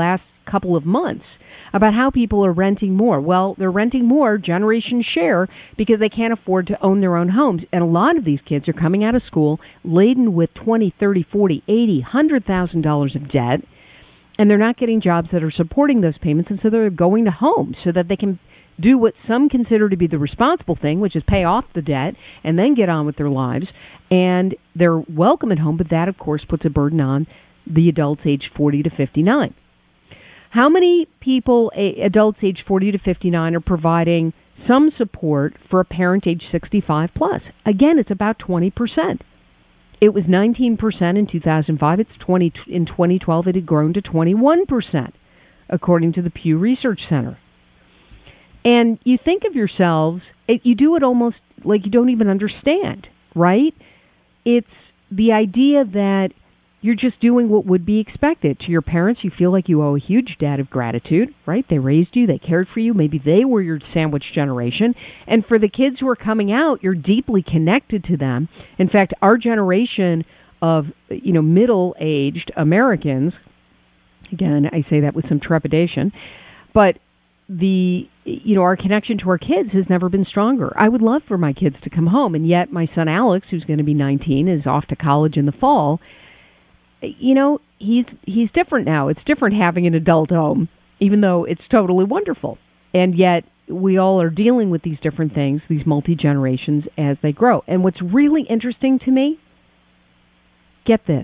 couple of months about how people are renting more. Well, they're renting more Generation Share because they can't afford to own their own homes. And a lot of these kids are coming out of school laden with twenty, thirty, forty, eighty, one hundred thousand dollars of debt, and they're not getting jobs that are supporting those payments, and so they're going to homes so that they can do what some consider to be the responsible thing, which is pay off the debt and then get on with their lives. And they're welcome at home, but that, of course, puts a burden on the adults age forty to fifty-nine. How many people, adults age forty to fifty-nine, are providing some support for a parent age sixty-five plus? Again, it's about twenty percent. It was nineteen percent in two thousand five. It's twenty in twenty twelve. It had grown to twenty-one percent, according to the Pew Research Center. And you think of yourselves, it, you do it almost like you don't even understand, right? It's the idea that you're just doing what would be expected. To your parents, you feel like you owe a huge debt of gratitude, right? They raised you, they cared for you, maybe they were your sandwich generation. And for the kids who are coming out, you're deeply connected to them. In fact, our generation of, you know, middle-aged Americans, again, I say that with some trepidation, but the, you know, our connection to our kids has never been stronger. I would love for my kids to come home, and yet my son Alex, who's going to be nineteen, is off to college in the fall. You know, he's he's different now. It's different having an adult home, even though it's totally wonderful. And yet we all are dealing with these different things, these multi-generations, as they grow. And what's really interesting to me, get this,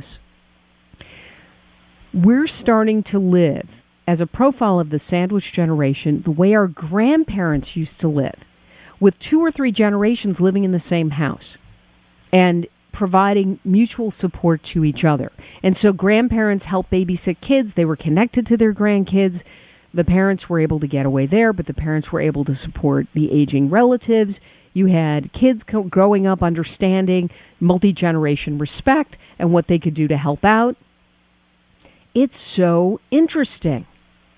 we're starting to live as a profile of the sandwich generation the way our grandparents used to live, with two or three generations living in the same house and providing mutual support to each other. And so grandparents helped babysit kids. They were connected to their grandkids. The parents were able to get away there, but the parents were able to support the aging relatives. You had kids co- growing up understanding multi-generation respect and what they could do to help out. It's so interesting.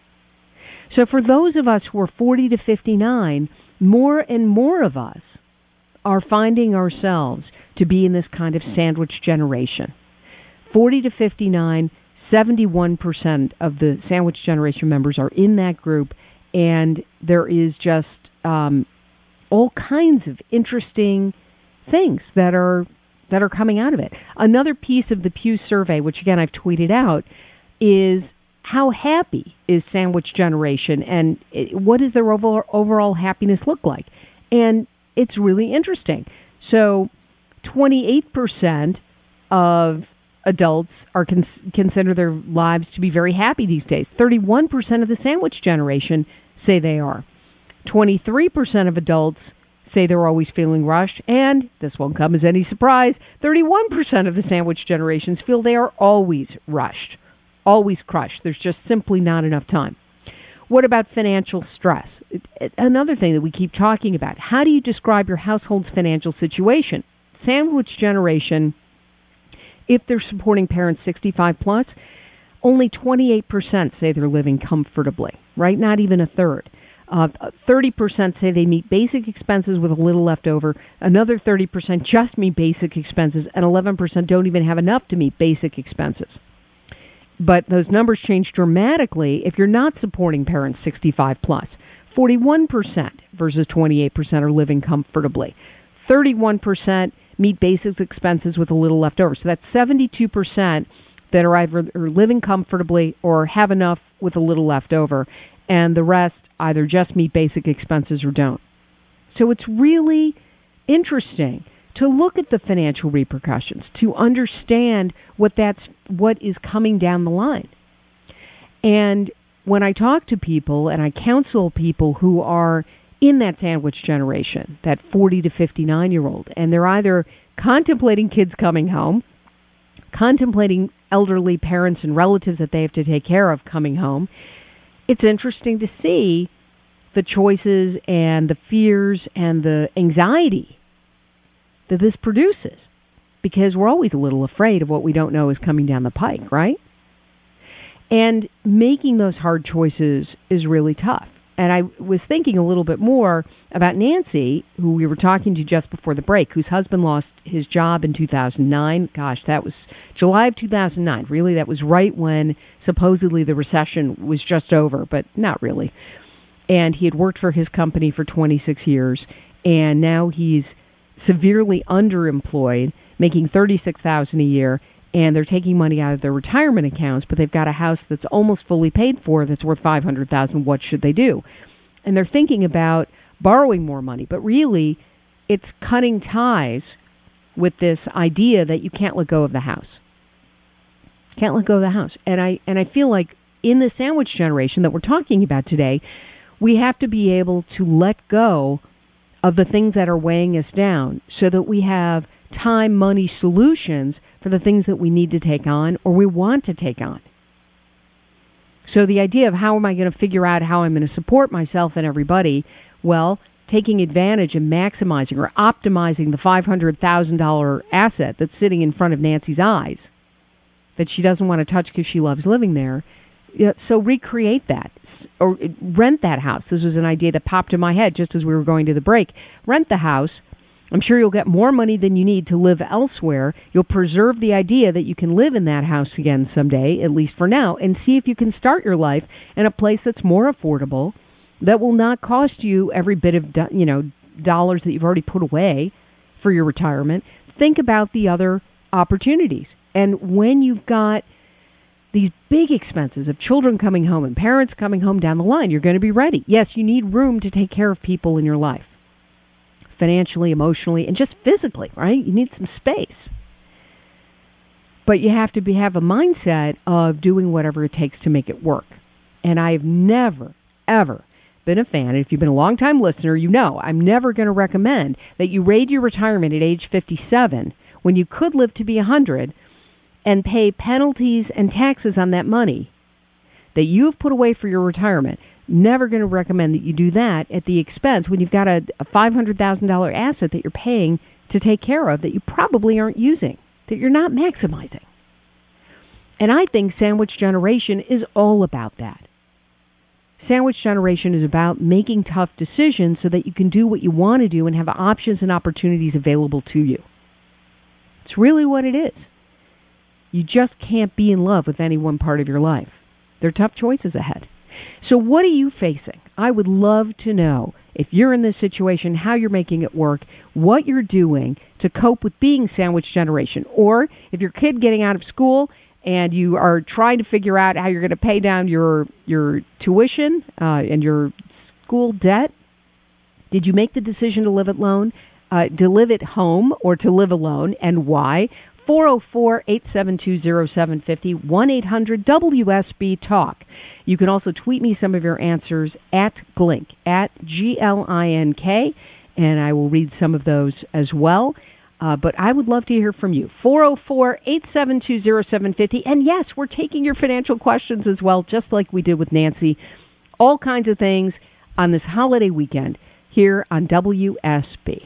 So for those of us who are forty to fifty-nine, more and more of us are finding ourselves to be in this kind of sandwich generation. forty to fifty-nine, seventy-one percent of the sandwich generation members are in that group, and there is just um, all kinds of interesting things that are that are coming out of it. Another piece of the Pew survey, which again I've tweeted out, is how happy is sandwich generation, and it, what does their overall, overall happiness look like? And it's really interesting. So twenty-eight percent of adults are con- consider their lives to be very happy these days. thirty-one percent of the sandwich generation say they are. twenty-three percent of adults say they're always feeling rushed. And this won't come as any surprise, thirty-one percent of the sandwich generations feel they are always rushed, always crushed. There's just simply not enough time. What about financial stress? Another thing that we keep talking about. How do you describe your household's financial situation? Sandwich generation, if they're supporting parents sixty-five plus, only twenty-eight percent say they're living comfortably, right? Not even a third. Uh, thirty percent say they meet basic expenses with a little left over. Another thirty percent just meet basic expenses, and eleven percent don't even have enough to meet basic expenses. But those numbers change dramatically if you're not supporting parents sixty-five plus. forty-one percent versus twenty-eight percent are living comfortably. thirty-one percent meet basic expenses with a little left over. So that's seventy-two percent that are either are living comfortably or have enough with a little left over, and the rest either just meet basic expenses or don't. So it's really interesting to look at the financial repercussions, to understand what that's what is coming down the line. And when I talk to people and I counsel people who are in that sandwich generation, that forty to fifty-nine year old, and they're either contemplating kids coming home, contemplating elderly parents and relatives that they have to take care of coming home, it's interesting to see the choices and the fears and the anxiety that this produces, because we're always a little afraid of what we don't know is coming down the pike, right? And making those hard choices is really tough. and I was thinking a little bit more about Nancy, who we were talking to just before the break, whose husband lost his job in two thousand nine. Gosh, that was July of two thousand nine. Really, that was right when supposedly the recession was just over, but not really. And he had worked for his company for twenty-six years, and now he's severely underemployed, making thirty-six thousand dollars a year, and they're taking money out of their retirement accounts, but they've got a house that's almost fully paid for that's worth five hundred thousand dollars. What should they do? And they're thinking about borrowing more money, but really it's cutting ties with this idea that you can't let go of the house. Can't let go of the house. And I and I feel like in the sandwich generation that we're talking about today, we have to be able to let go of the things that are weighing us down so that we have time, money, solutions for the things that we need to take on or we want to take on. So the idea of how am I going to figure out how I'm going to support myself and everybody, well, taking advantage and maximizing or optimizing the five hundred thousand dollars asset that's sitting in front of Nancy's eyes that she doesn't want to touch because she loves living there. So recreate that or rent that house. This was an idea that popped in my head just as we were going to the break. Rent the house. I'm sure you'll get more money than you need to live elsewhere. You'll preserve the idea that you can live in that house again someday, at least for now, and see if you can start your life in a place that's more affordable, that will not cost you every bit of, you know, dollars that you've already put away for your retirement. Think about the other opportunities. And when you've got these big expenses of children coming home and parents coming home down the line, you're going to be ready. Yes, you need room to take care of people in your life, financially, emotionally, and just physically, right? You need some space. But you have to be, have a mindset of doing whatever it takes to make it work. And I've never, ever been a fan, and if you've been a long-time listener, you know I'm never going to recommend that you raid your retirement at age fifty-seven when you could live to be one hundred and pay penalties and taxes on that money that you've put away for your retirement. Never going to recommend that you do that at the expense when you've got a, a five hundred thousand dollars asset that you're paying to take care of that you probably aren't using, that you're not maximizing. And I think Sandwich Generation is all about that. Sandwich Generation is about making tough decisions so that you can do what you want to do and have options and opportunities available to you. It's really what it is. You just can't be in love with any one part of your life. There are tough choices ahead. So what are you facing? I would love to know, if you're in this situation, how you're making it work, what you're doing to cope with being Sandwich Generation. Or if your kid getting out of school and you are trying to figure out how you're going to pay down your your tuition uh, and your school debt, did you make the decision to live alone, uh, to live at home, or to live alone, and why? four oh four, eight seven two, oh seven five oh, one eight hundred W S B talk. You can also tweet me some of your answers at Glink, at G L I N K, and I will read some of those as well. Uh, but I would love to hear from you. four oh four, eight seven two, oh seven five oh. And yes, we're taking your financial questions as well, just like we did with Nancy. All kinds of things on this holiday weekend here on W S B.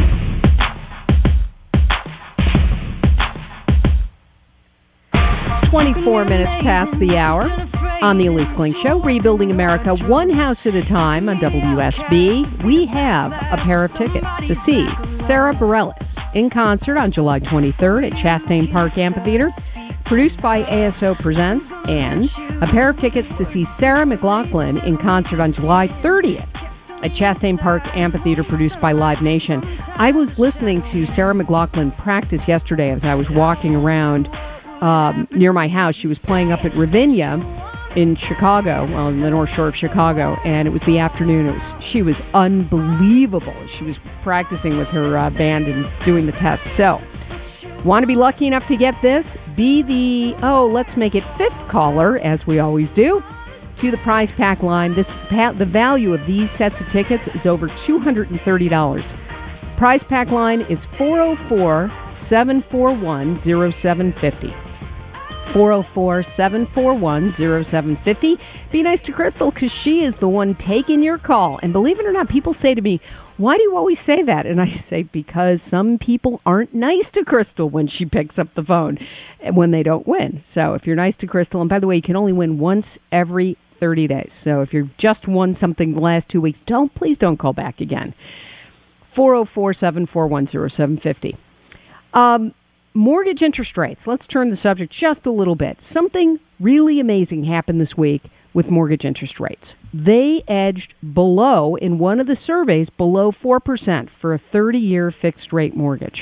twenty-four minutes past the hour on the Elise Glink Show, Rebuilding America one house at a time on W S B. We have a pair of tickets to see Sarah Bareilles in concert on July twenty-third at Chastain Park Amphitheater, produced by A S O Presents, and a pair of tickets to see Sarah McLachlan in concert on July thirtieth at Chastain Park Amphitheater, produced by Live Nation. I was listening to Sarah McLachlan practice yesterday as I was walking around Um, near my house. She was playing up at Ravinia in Chicago, well, in the North Shore of Chicago, and it was the afternoon. It was, she was unbelievable. She was practicing with her uh, band and doing the test. So, want to be lucky enough to get this? Be the, oh, let's make it fifth caller, as we always do, to the prize pack line. This the value of these sets of tickets is over two hundred thirty dollars. Prize pack line is four oh four, seven four one, oh seven five oh. four oh four, seven four one, oh seven five oh. Be nice to Crystal because she is the one taking your call. And believe it or not, people say to me, why do you always say that? And I say, because some people aren't nice to Crystal when she picks up the phone when they don't win. So if you're nice to Crystal, and by the way, you can only win once every thirty days. So if you've just won something the last two weeks, don't please don't call back again. four oh four, seven four one, oh seven five oh. Um, mortgage interest rates. Let's turn the subject just a little bit. Something really amazing happened this week with mortgage interest rates. They edged below, in one of the surveys, below four percent for a thirty-year fixed-rate mortgage.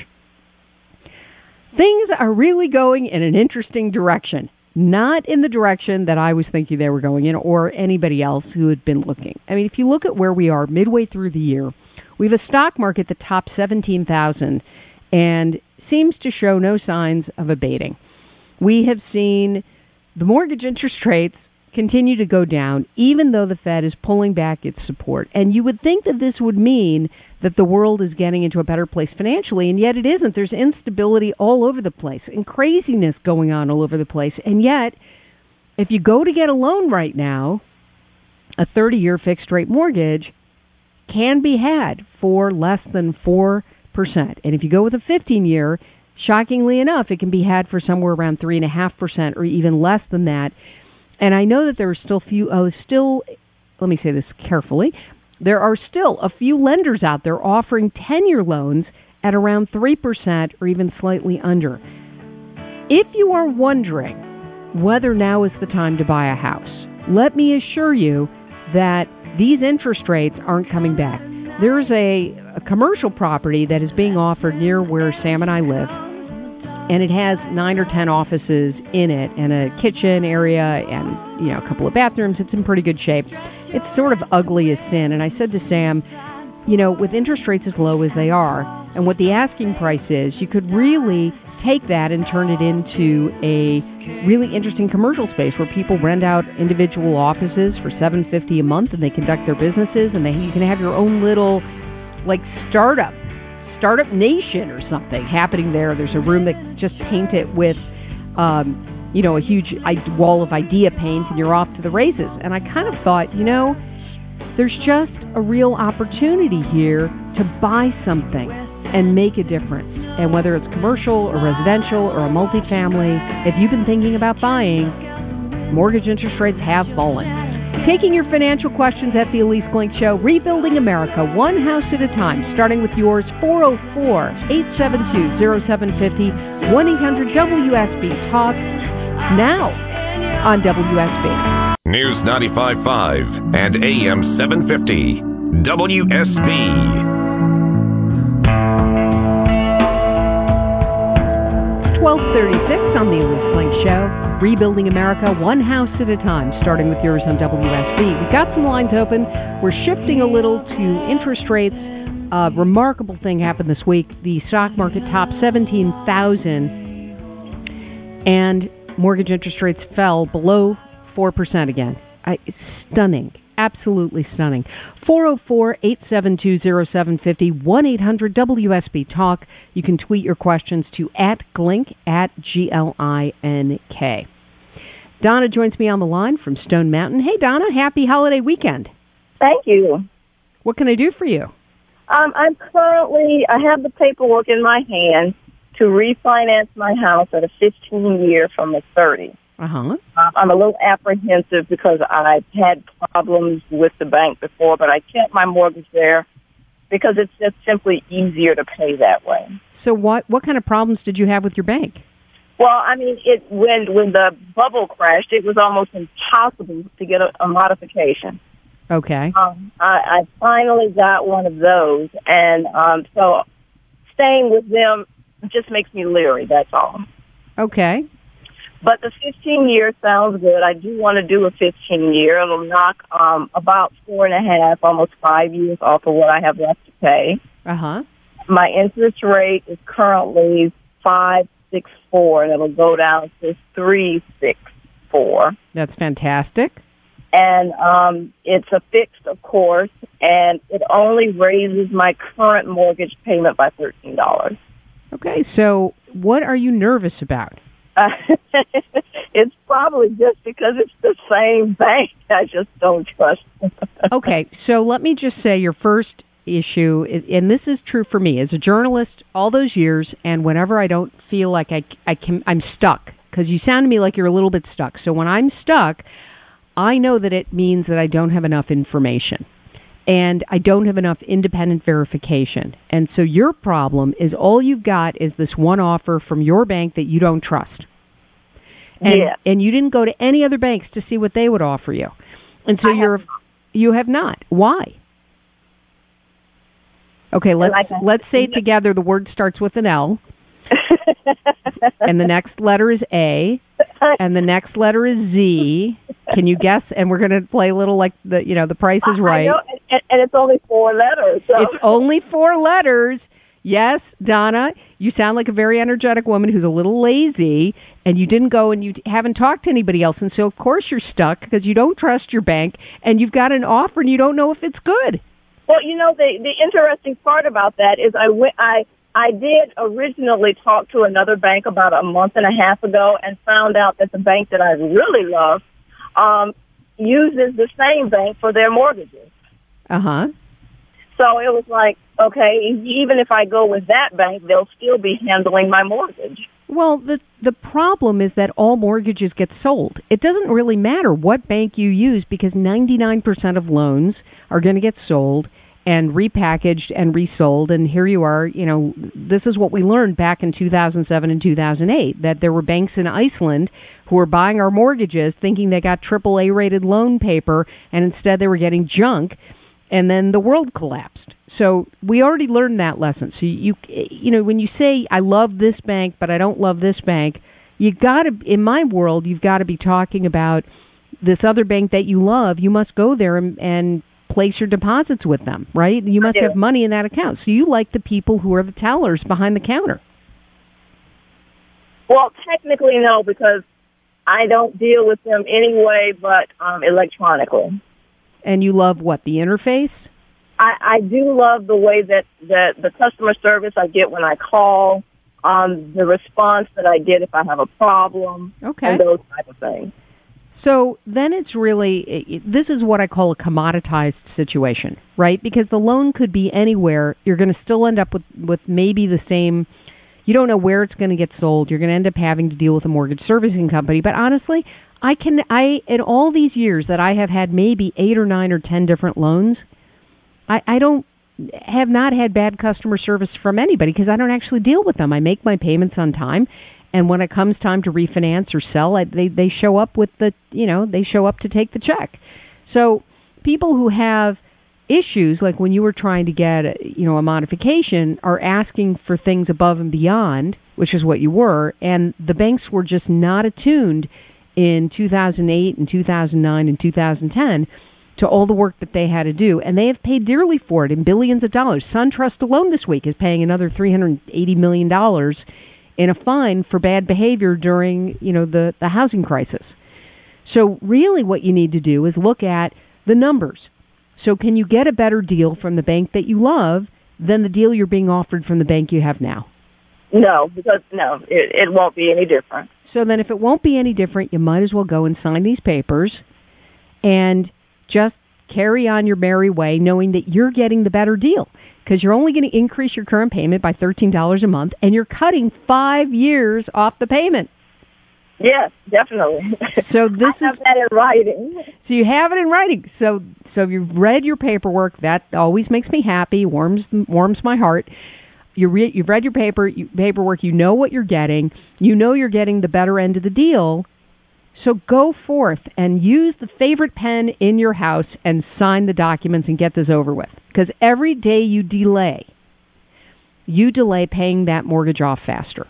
Things are really going in an interesting direction. Not in the direction that I was thinking they were going in, or anybody else who had been looking. I mean, if you look at where we are midway through the year, we have a stock market that topped seventeen thousand and seems to show no signs of abating. We have seen the mortgage interest rates continue to go down, even though the Fed is pulling back its support. And you would think that this would mean that the world is getting into a better place financially, and yet it isn't. There's instability all over the place and craziness going on all over the place. And yet, if you go to get a loan right now, a thirty-year fixed-rate mortgage can be had for less than four percent. And if you go with a fifteen-year, shockingly enough, it can be had for somewhere around three point five percent or even less than that. And I know that there are still few, oh, still, let me say this carefully, there are still a few lenders out there offering ten-year loans at around three percent or even slightly under. If you are wondering whether now is the time to buy a house, let me assure you that these interest rates aren't coming back. There's a, a commercial property that is being offered near where Sam and I live, and it has nine or ten offices in it and a kitchen area and, you know, a couple of bathrooms. It's in pretty good shape. It's sort of ugly as sin. And I said to Sam, you know, with interest rates as low as they are and what the asking price is, you could really take that and turn it into a really interesting commercial space where people rent out individual offices for seven hundred fifty dollars a month and they conduct their businesses, and they, you can have your own little, like, startup Startup Nation or something happening there. There's a room that just paint it with, um, you know, a huge wall of idea paint, and you're off to the races. And I kind of thought, you know, there's just a real opportunity here to buy something and make a difference. And whether it's commercial or residential or a multifamily, if you've been thinking about buying, mortgage interest rates have fallen. Taking your financial questions at the Elise Glink Show, Rebuilding America, one house at a time, starting with yours, four oh four, eight seven two, oh seven five oh, one eight hundred W S B Talk, now on W S B. News ninety-five point five and A M seven fifty, W S B. twelve thirty-six on the Elise Glink Show. Rebuilding America, one house at a time, starting with yours on W S B. We've got some lines open. We're shifting a little to interest rates. A remarkable thing happened this week. The stock market topped seventeen thousand, and mortgage interest rates fell below four percent again. I, it's stunning. Absolutely stunning. four oh four, eight seven two, oh seven five oh, one eight hundred W S B Talk. You can tweet your questions to at Glink, at G L I N K. Donna joins me on the line from Stone Mountain. Hey, Donna, happy holiday weekend. Thank you. What can I do for you? Um, I'm currently, I have the paperwork in my hand to refinance my house at a fifteen-year from a thirty. Uh-huh. Uh, I'm a little apprehensive because I've had problems with the bank before, but I kept my mortgage there because it's just simply easier to pay that way. So what what kind of problems did you have with your bank? Well, I mean, it when when the bubble crashed, it was almost impossible to get a, a modification. Okay. Um, I, I finally got one of those, and um, so staying with them just makes me leery, that's all. Okay. But the fifteen-year sounds good. I do want to do a fifteen-year. It'll knock um, about four and a half, almost five years off of what I have left to pay. Uh-huh. My interest rate is currently five six four, and it'll go down to three six four. That's fantastic. And um, it's a fixed, of course, and it only raises my current mortgage payment by thirteen dollars. Okay, so what are you nervous about? Uh, it's probably just because it's the same bank. I just don't trust them. Okay, so let me just say your first issue, and this is true for me as a journalist all those years, and whenever I don't feel like I, I can, I'm stuck, because you sound to me like you're a little bit stuck. So when I'm stuck, I know that it means that I don't have enough information. And I don't have enough independent verification. And so your problem is all you've got is this one offer from your bank that you don't trust. And, yeah. and you didn't go to any other banks to see what they would offer you. And so I you're have you have not. Why? Okay, let's let's say together the word starts with an L. And the next letter is A, and the next letter is Z. Can you guess? And we're going to play a little like the, you know, the Price is Right. I know, and, and it's only four letters. So. It's only four letters. Yes, Donna, you sound like a very energetic woman who's a little lazy, and you didn't go and you haven't talked to anybody else, and so of course you're stuck because you don't trust your bank, and you've got an offer and you don't know if it's good. Well, you know, the the interesting part about that is I went, I I did originally talk to another bank about a month and a half ago and found out that the bank that I really love um, uses the same bank for their mortgages. Uh-huh. So it was like, okay, even if I go with that bank, they'll still be handling my mortgage. Well, the the problem is that all mortgages get sold. It doesn't really matter what bank you use because ninety-nine percent of loans are going to get sold and repackaged and resold. And here you are, you know, this is what we learned back in two thousand seven and two thousand eight, that there were banks in Iceland who were buying our mortgages thinking they got triple A rated loan paper, and instead they were getting junk, and then the world collapsed. So we already learned that lesson. So you, you know, when you say, I love this bank, but I don't love this bank, you got to, in my world, you've got to be talking about this other bank that you love. You must go there and, and place your deposits with them, right? You must have money in that account. So you like the people who are the tellers behind the counter. Well, technically, no, because I don't deal with them anyway, but um, electronically. And you love what, the interface? I, I do love the way that, that the customer service I get when I call, um, the response that I get if I have a problem, okay, and those type of things. So then it's really, it, this is what I call a commoditized situation, right? Because the loan could be anywhere. You're going to still end up with, with maybe the same, you don't know where it's going to get sold. You're going to end up having to deal with a mortgage servicing company. But honestly, I can, I, in all these years that I have had maybe eight or nine or ten different loans, I, I don't have not had bad customer service from anybody because I don't actually deal with them. I make my payments on time, and when it comes time to refinance or sell, I, they they show up with the you know they show up to take the check. So people who have issues, like when you were trying to get you know a modification, are asking for things above and beyond, which is what you were, and the banks were just not attuned in two thousand eight and two thousand nine and two thousand ten. To all the work that they had to do, and they have paid dearly for it in billions of dollars. SunTrust alone this week is paying another three hundred eighty million dollars in a fine for bad behavior during, you know, the, the housing crisis. So really what you need to do is look at the numbers. So can you get a better deal from the bank that you love than the deal you're being offered from the bank you have now? No, because, no, it, it won't be any different. So then if it won't be any different, you might as well go and sign these papers and just carry on your merry way knowing that you're getting the better deal because you're only going to increase your current payment by thirteen dollars a month and you're cutting five years off the payment. Yes, definitely. So this I have is, that in writing. So you have it in writing. So so you've read your paperwork. That always makes me happy, warms warms my heart. You re, you've read your paper you, paperwork. You know what you're getting. You know you're getting the better end of the deal. So go forth and use the favorite pen in your house and sign the documents and get this over with. Because every day you delay, you delay paying that mortgage off faster.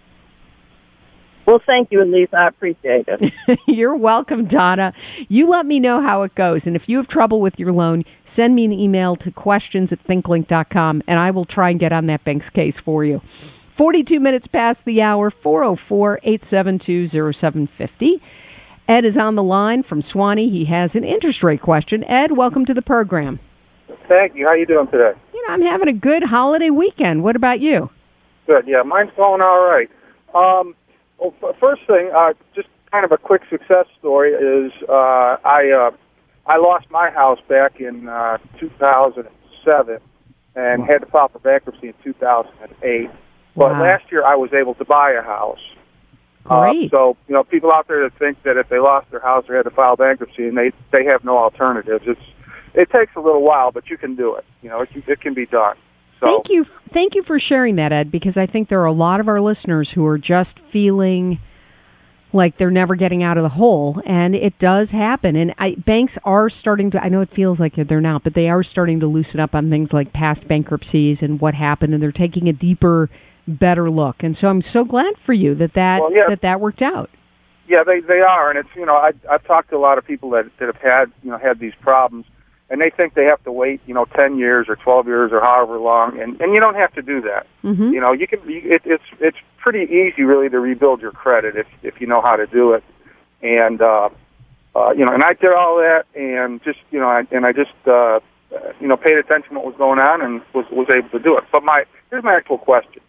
Well, thank you, Elise. I appreciate it. You're welcome, Donna. You let me know how it goes. And if you have trouble with your loan, send me an email to questions at thinklink dot com, and I will try and get on that bank's case for you. forty-two minutes past the hour, four oh four, eight seven two, oh seven five oh. Ed is on the line from Swanee. He has an interest rate question. Ed, welcome to the program. Thank you. How you doing today? You know, I'm having a good holiday weekend. What about you? Good. Yeah, mine's going all right. Um, well, f- first thing, uh, just kind of a quick success story is uh, I uh, I lost my house back in uh, two thousand seven and had to file for bankruptcy in two thousand eight. But Wow. last year I was able to buy a house. Great. Uh, so, you know, people out there that think that if they lost their house or had to file bankruptcy and they they have no alternatives, it's it takes a little while, but you can do it. You know, it can, it can be done. So, thank you, thank you for sharing that, Ed, because I think there are a lot of our listeners who are just feeling like they're never getting out of the hole, and it does happen. And I, banks are starting to, I know it feels like they're not, but they are starting to loosen up on things like past bankruptcies and what happened, and they're taking a deeper, better look. And so I'm so glad for you that that, well, yeah. that, that worked out. Yeah, they they are, and it's, you know, I I've talked to a lot of people that that have had, you know, had these problems, and they think they have to wait, you know, ten years or twelve years or however long, and and you don't have to do that. Mm-hmm. You know, you can. You, it, it's it's pretty easy, really, to rebuild your credit if if you know how to do it, and uh, uh, you know, and I did all that, and just you know, I, and I just uh, you know, paid attention to what was going on and was was able to do it. But my here's my actual question: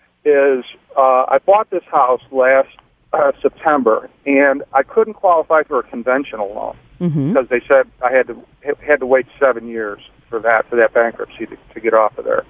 is uh, I bought this house last Uh, September, and I couldn't qualify for a conventional loan mm-hmm. because they said I had to had to wait seven years for that for that bankruptcy to, to get off of there,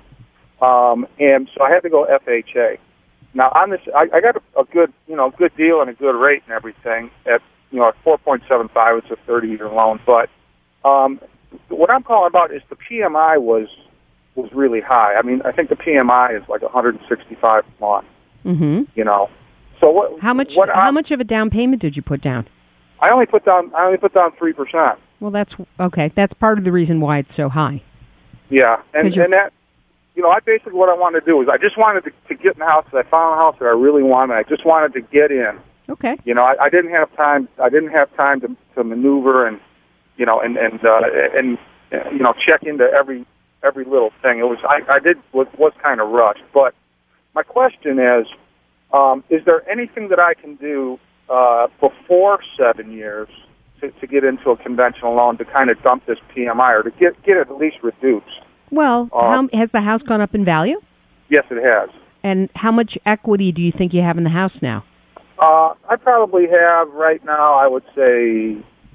um, and so I had to go F H A. Now on this, I, I got a, a good you know good deal and a good rate and everything at you know at four point seven five. It's a thirty year loan, but um, what I'm calling about is the P M I was was really high. I mean, I think the P M I is like one hundred sixty-five a month. Mm-hmm. You know. So what? How much? What how I, much of a down payment did you put down? I only put down. I only put down three percent. Well, that's okay. That's part of the reason why it's so high. Yeah, and and that, you know, I basically what I wanted to do is I just wanted to, to get in the house. I found a house that I really wanted. I just wanted to get in. Okay. You know, I, I didn't have time. I didn't have time to to maneuver and you know and and uh, and uh, you know check into every every little thing. It was I, I did was was kind of rushed. But my question is. Um, is there anything that I can do uh, before seven years to, to get into a conventional loan to kind of dump this P M I or to get get it at least reduced? Well, uh, how, has the house gone up in value? Yes, it has. And how much equity do you think you have in the house now? Uh, I probably have right now. I would say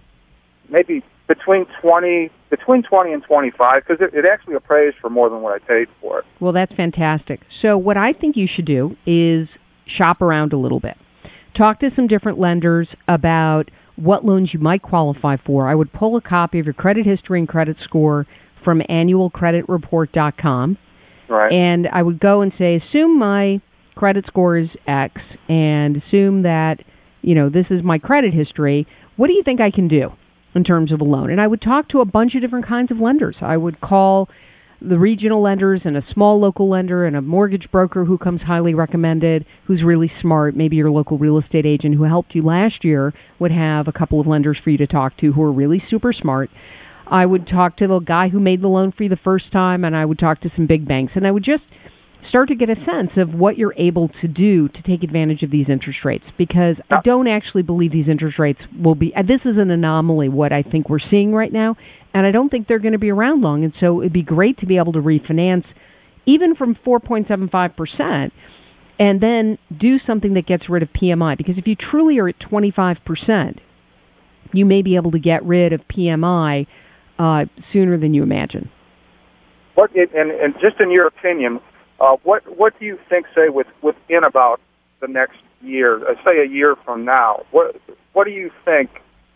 maybe between twenty between twenty and twenty-five because it, it actually appraised for more than what I paid for it. Well, that's fantastic. So what I think you should do is shop around a little bit. Talk to some different lenders about what loans you might qualify for. I would pull a copy of your credit history and credit score from annual credit report dot com. Right. And I would go and say, assume my credit score is X and assume that, you know, this is my credit history. What do you think I can do in terms of a loan? And I would talk to a bunch of different kinds of lenders. I would call the regional lenders and a small local lender and a mortgage broker who comes highly recommended, who's really smart. Maybe your local real estate agent who helped you last year would have a couple of lenders for you to talk to who are really super smart. I would talk to the guy who made the loan for you the first time, and I would talk to some big banks. And I would just start to get a sense of what you're able to do to take advantage of these interest rates, because I don't actually believe these interest rates will be, this is an anomaly, what I think we're seeing right now, and I don't think they're going to be around long, and so it'd be great to be able to refinance even from four point seven five percent and then do something that gets rid of P M I, because if you truly are at twenty-five percent, you may be able to get rid of P M I uh, sooner than you imagine. What, and, and just in your opinion, Uh, what what do you think, say, with within about the next year, uh, say a year from now, what what do you think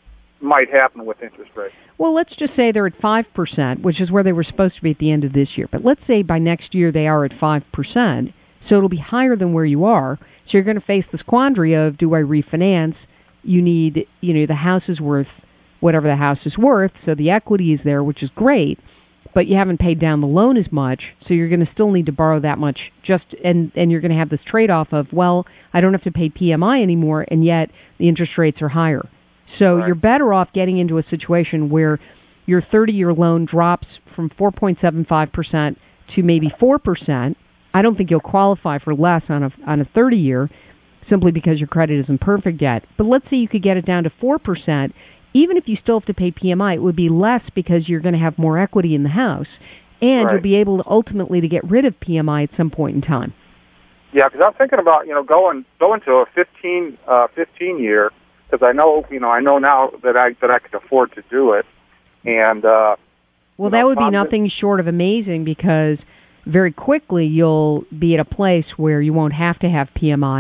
might happen with interest rates? Well, let's just say they're at five percent, which is where they were supposed to be at the end of this year. But let's say by next year they are at five percent, so it'll be higher than where you are. So you're going to face this quandary of, do I refinance? You need, you know, the house is worth whatever the house is worth, so the equity is there, which is great, but you haven't paid down the loan as much, so you're going to still need to borrow that much, just and, and you're going to have this trade-off of, well, I don't have to pay P M I anymore, and yet the interest rates are higher. So right. You're better off getting into a situation where your thirty-year loan drops from four point seven five percent to maybe four percent. I don't think you'll qualify for less on a on a thirty-year simply because your credit isn't perfect yet. But let's say you could get it down to four percent. Even if you still have to pay P M I, it would be less because you're going to have more equity in the house, and right. You'll be able to ultimately to get rid of P M I at some point in time. Yeah, because I'm thinking about, you know, going going to a fifteen uh, fifteen year, because I know, you know, I know now that I that I could afford to do it, and uh, well, that know, would be probably, nothing short of amazing, because very quickly you'll be at a place where you won't have to have P M I,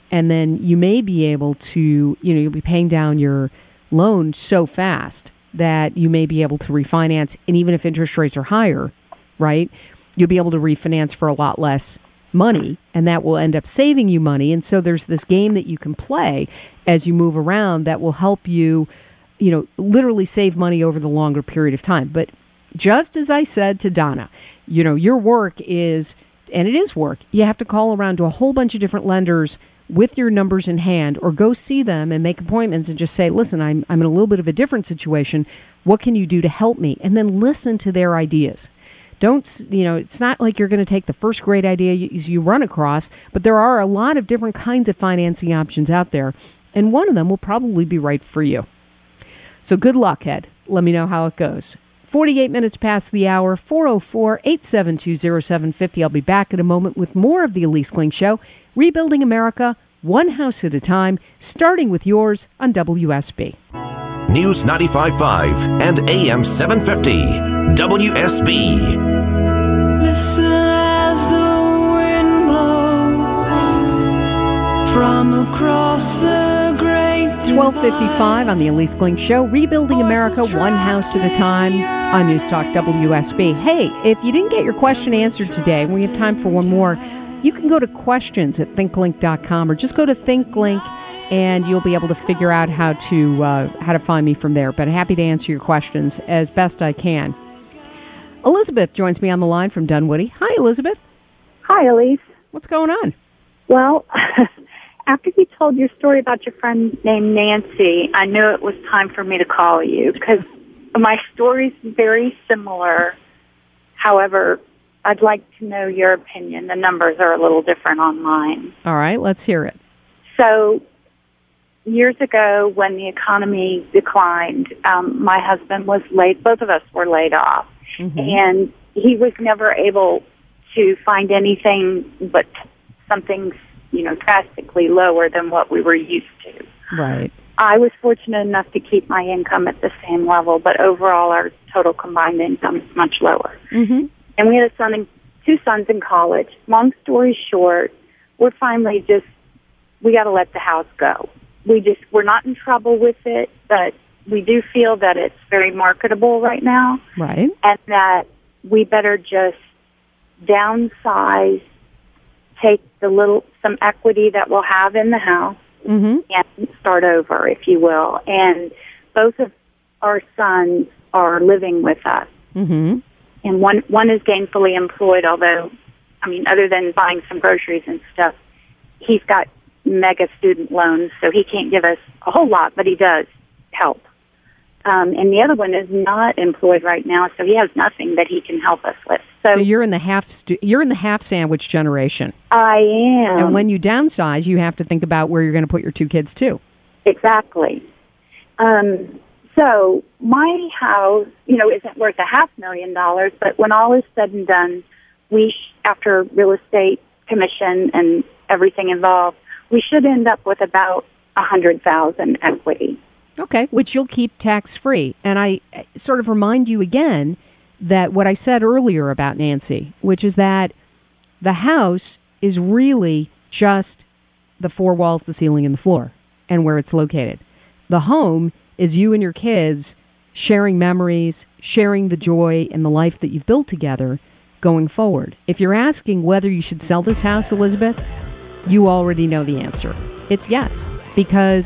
and then you may be able to, you know, you'll be paying down your loan so fast that you may be able to refinance, and even if interest rates are higher, right, you'll be able to refinance for a lot less money, and that will end up saving you money. And so there's this game that you can play as you move around that will help you, you know, literally save money over the longer period of time. But just as I said to Donna, you know, your work is, and it is work, you have to call around to a whole bunch of different lenders with your numbers in hand, or go see them and make appointments and just say, listen, I'm I'm in a little bit of a different situation. What can you do to help me? And then listen to their ideas. Don't, you know, it's not like you're going to take the first great idea you, you run across, but there are a lot of different kinds of financing options out there, and one of them will probably be right for you. So good luck, Ed. Let me know how it goes. forty-eight minutes past the hour, four oh four, eight seven two, oh seven five oh. I'll be back in a moment with more of the Elise Kling Show, rebuilding America one house at a time, starting with yours on W S B. News ninety-five point five and A M seven fifty, W S B. Listen as the wind blows from across the great twelve fifty-five on the Elise Kling Show, rebuilding America one house at a time on News Talk W S B. Hey, if you didn't get your question answered today, we have time for one more. You can go to questions at think link dot com, or just go to ThinkLink and you'll be able to figure out how to uh, how to find me from there. But I'm happy to answer your questions as best I can. Elizabeth joins me on the line from Dunwoody. Hi, Elizabeth. Hi, Elise. What's going on? Well, after you told your story about your friend named Nancy, I knew it was time for me to call you because my story's very similar. However, I'd like to know your opinion. The numbers are a little different on mine. All right, let's hear it. So, years ago, when the economy declined, um, my husband was laid, both of us were laid off. Mm-hmm. And he was never able to find anything but something, you know, drastically lower than what we were used to. Right. I was fortunate enough to keep my income at the same level, but overall our total combined income is much lower. Mm-hmm. And we had a son and two sons in college. Long story short, we're finally just, we got to let the house go. We just, we're not in trouble with it, but we do feel that it's very marketable right now. Right. And that we better just downsize, take the little, some equity that we'll have in the house, mm-hmm. and start over, if you will. And both of our sons are living with us. Mm-hmm. And one one is gainfully employed, although, I mean, other than buying some groceries and stuff, he's got mega student loans, so he can't give us a whole lot, but he does help. Um, and the other one is not employed right now, so he has nothing that he can help us with. So, so you're in the half stu- you're in the half sandwich generation. I am. And when you downsize, you have to think about where you're going to put your two kids too. Exactly. Um, so my house, you know, isn't worth a half million dollars, but when all is said and done, we, sh- after real estate commission and everything involved, we should end up with about a hundred thousand equity. Okay, which you'll keep tax-free. And I sort of remind you again that what I said earlier about Nancy, which is that the house is really just the four walls, the ceiling, and the floor, and where it's located. The home is you and your kids sharing memories, sharing the joy and the life that you've built together going forward. If you're asking whether you should sell this house, Elizabeth, you already know the answer. It's yes, because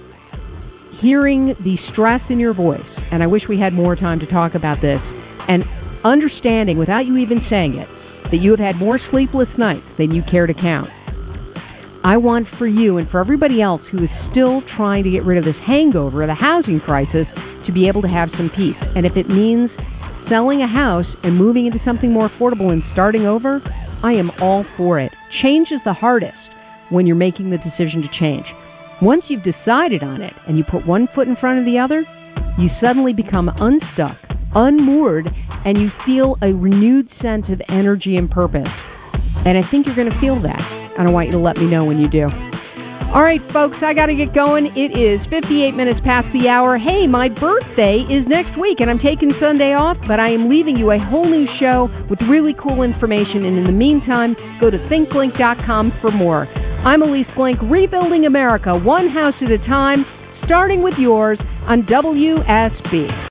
hearing the stress in your voice, and I wish we had more time to talk about this, and understanding, without you even saying it, that you have had more sleepless nights than you care to count. I want for you and for everybody else who is still trying to get rid of this hangover of the housing crisis to be able to have some peace. And if it means selling a house and moving into something more affordable and starting over, I am all for it. Change is the hardest when you're making the decision to change. Once you've decided on it and you put one foot in front of the other, you suddenly become unstuck, unmoored, and you feel a renewed sense of energy and purpose. And I think you're going to feel that. And I want you to let me know when you do. All right, folks, I got to get going. It is fifty-eight minutes past the hour. Hey, my birthday is next week, and I'm taking Sunday off, but I am leaving you a whole new show with really cool information. And in the meantime, go to think link dot com for more. I'm Elise Blink, rebuilding America one house at a time, starting with yours on W S B.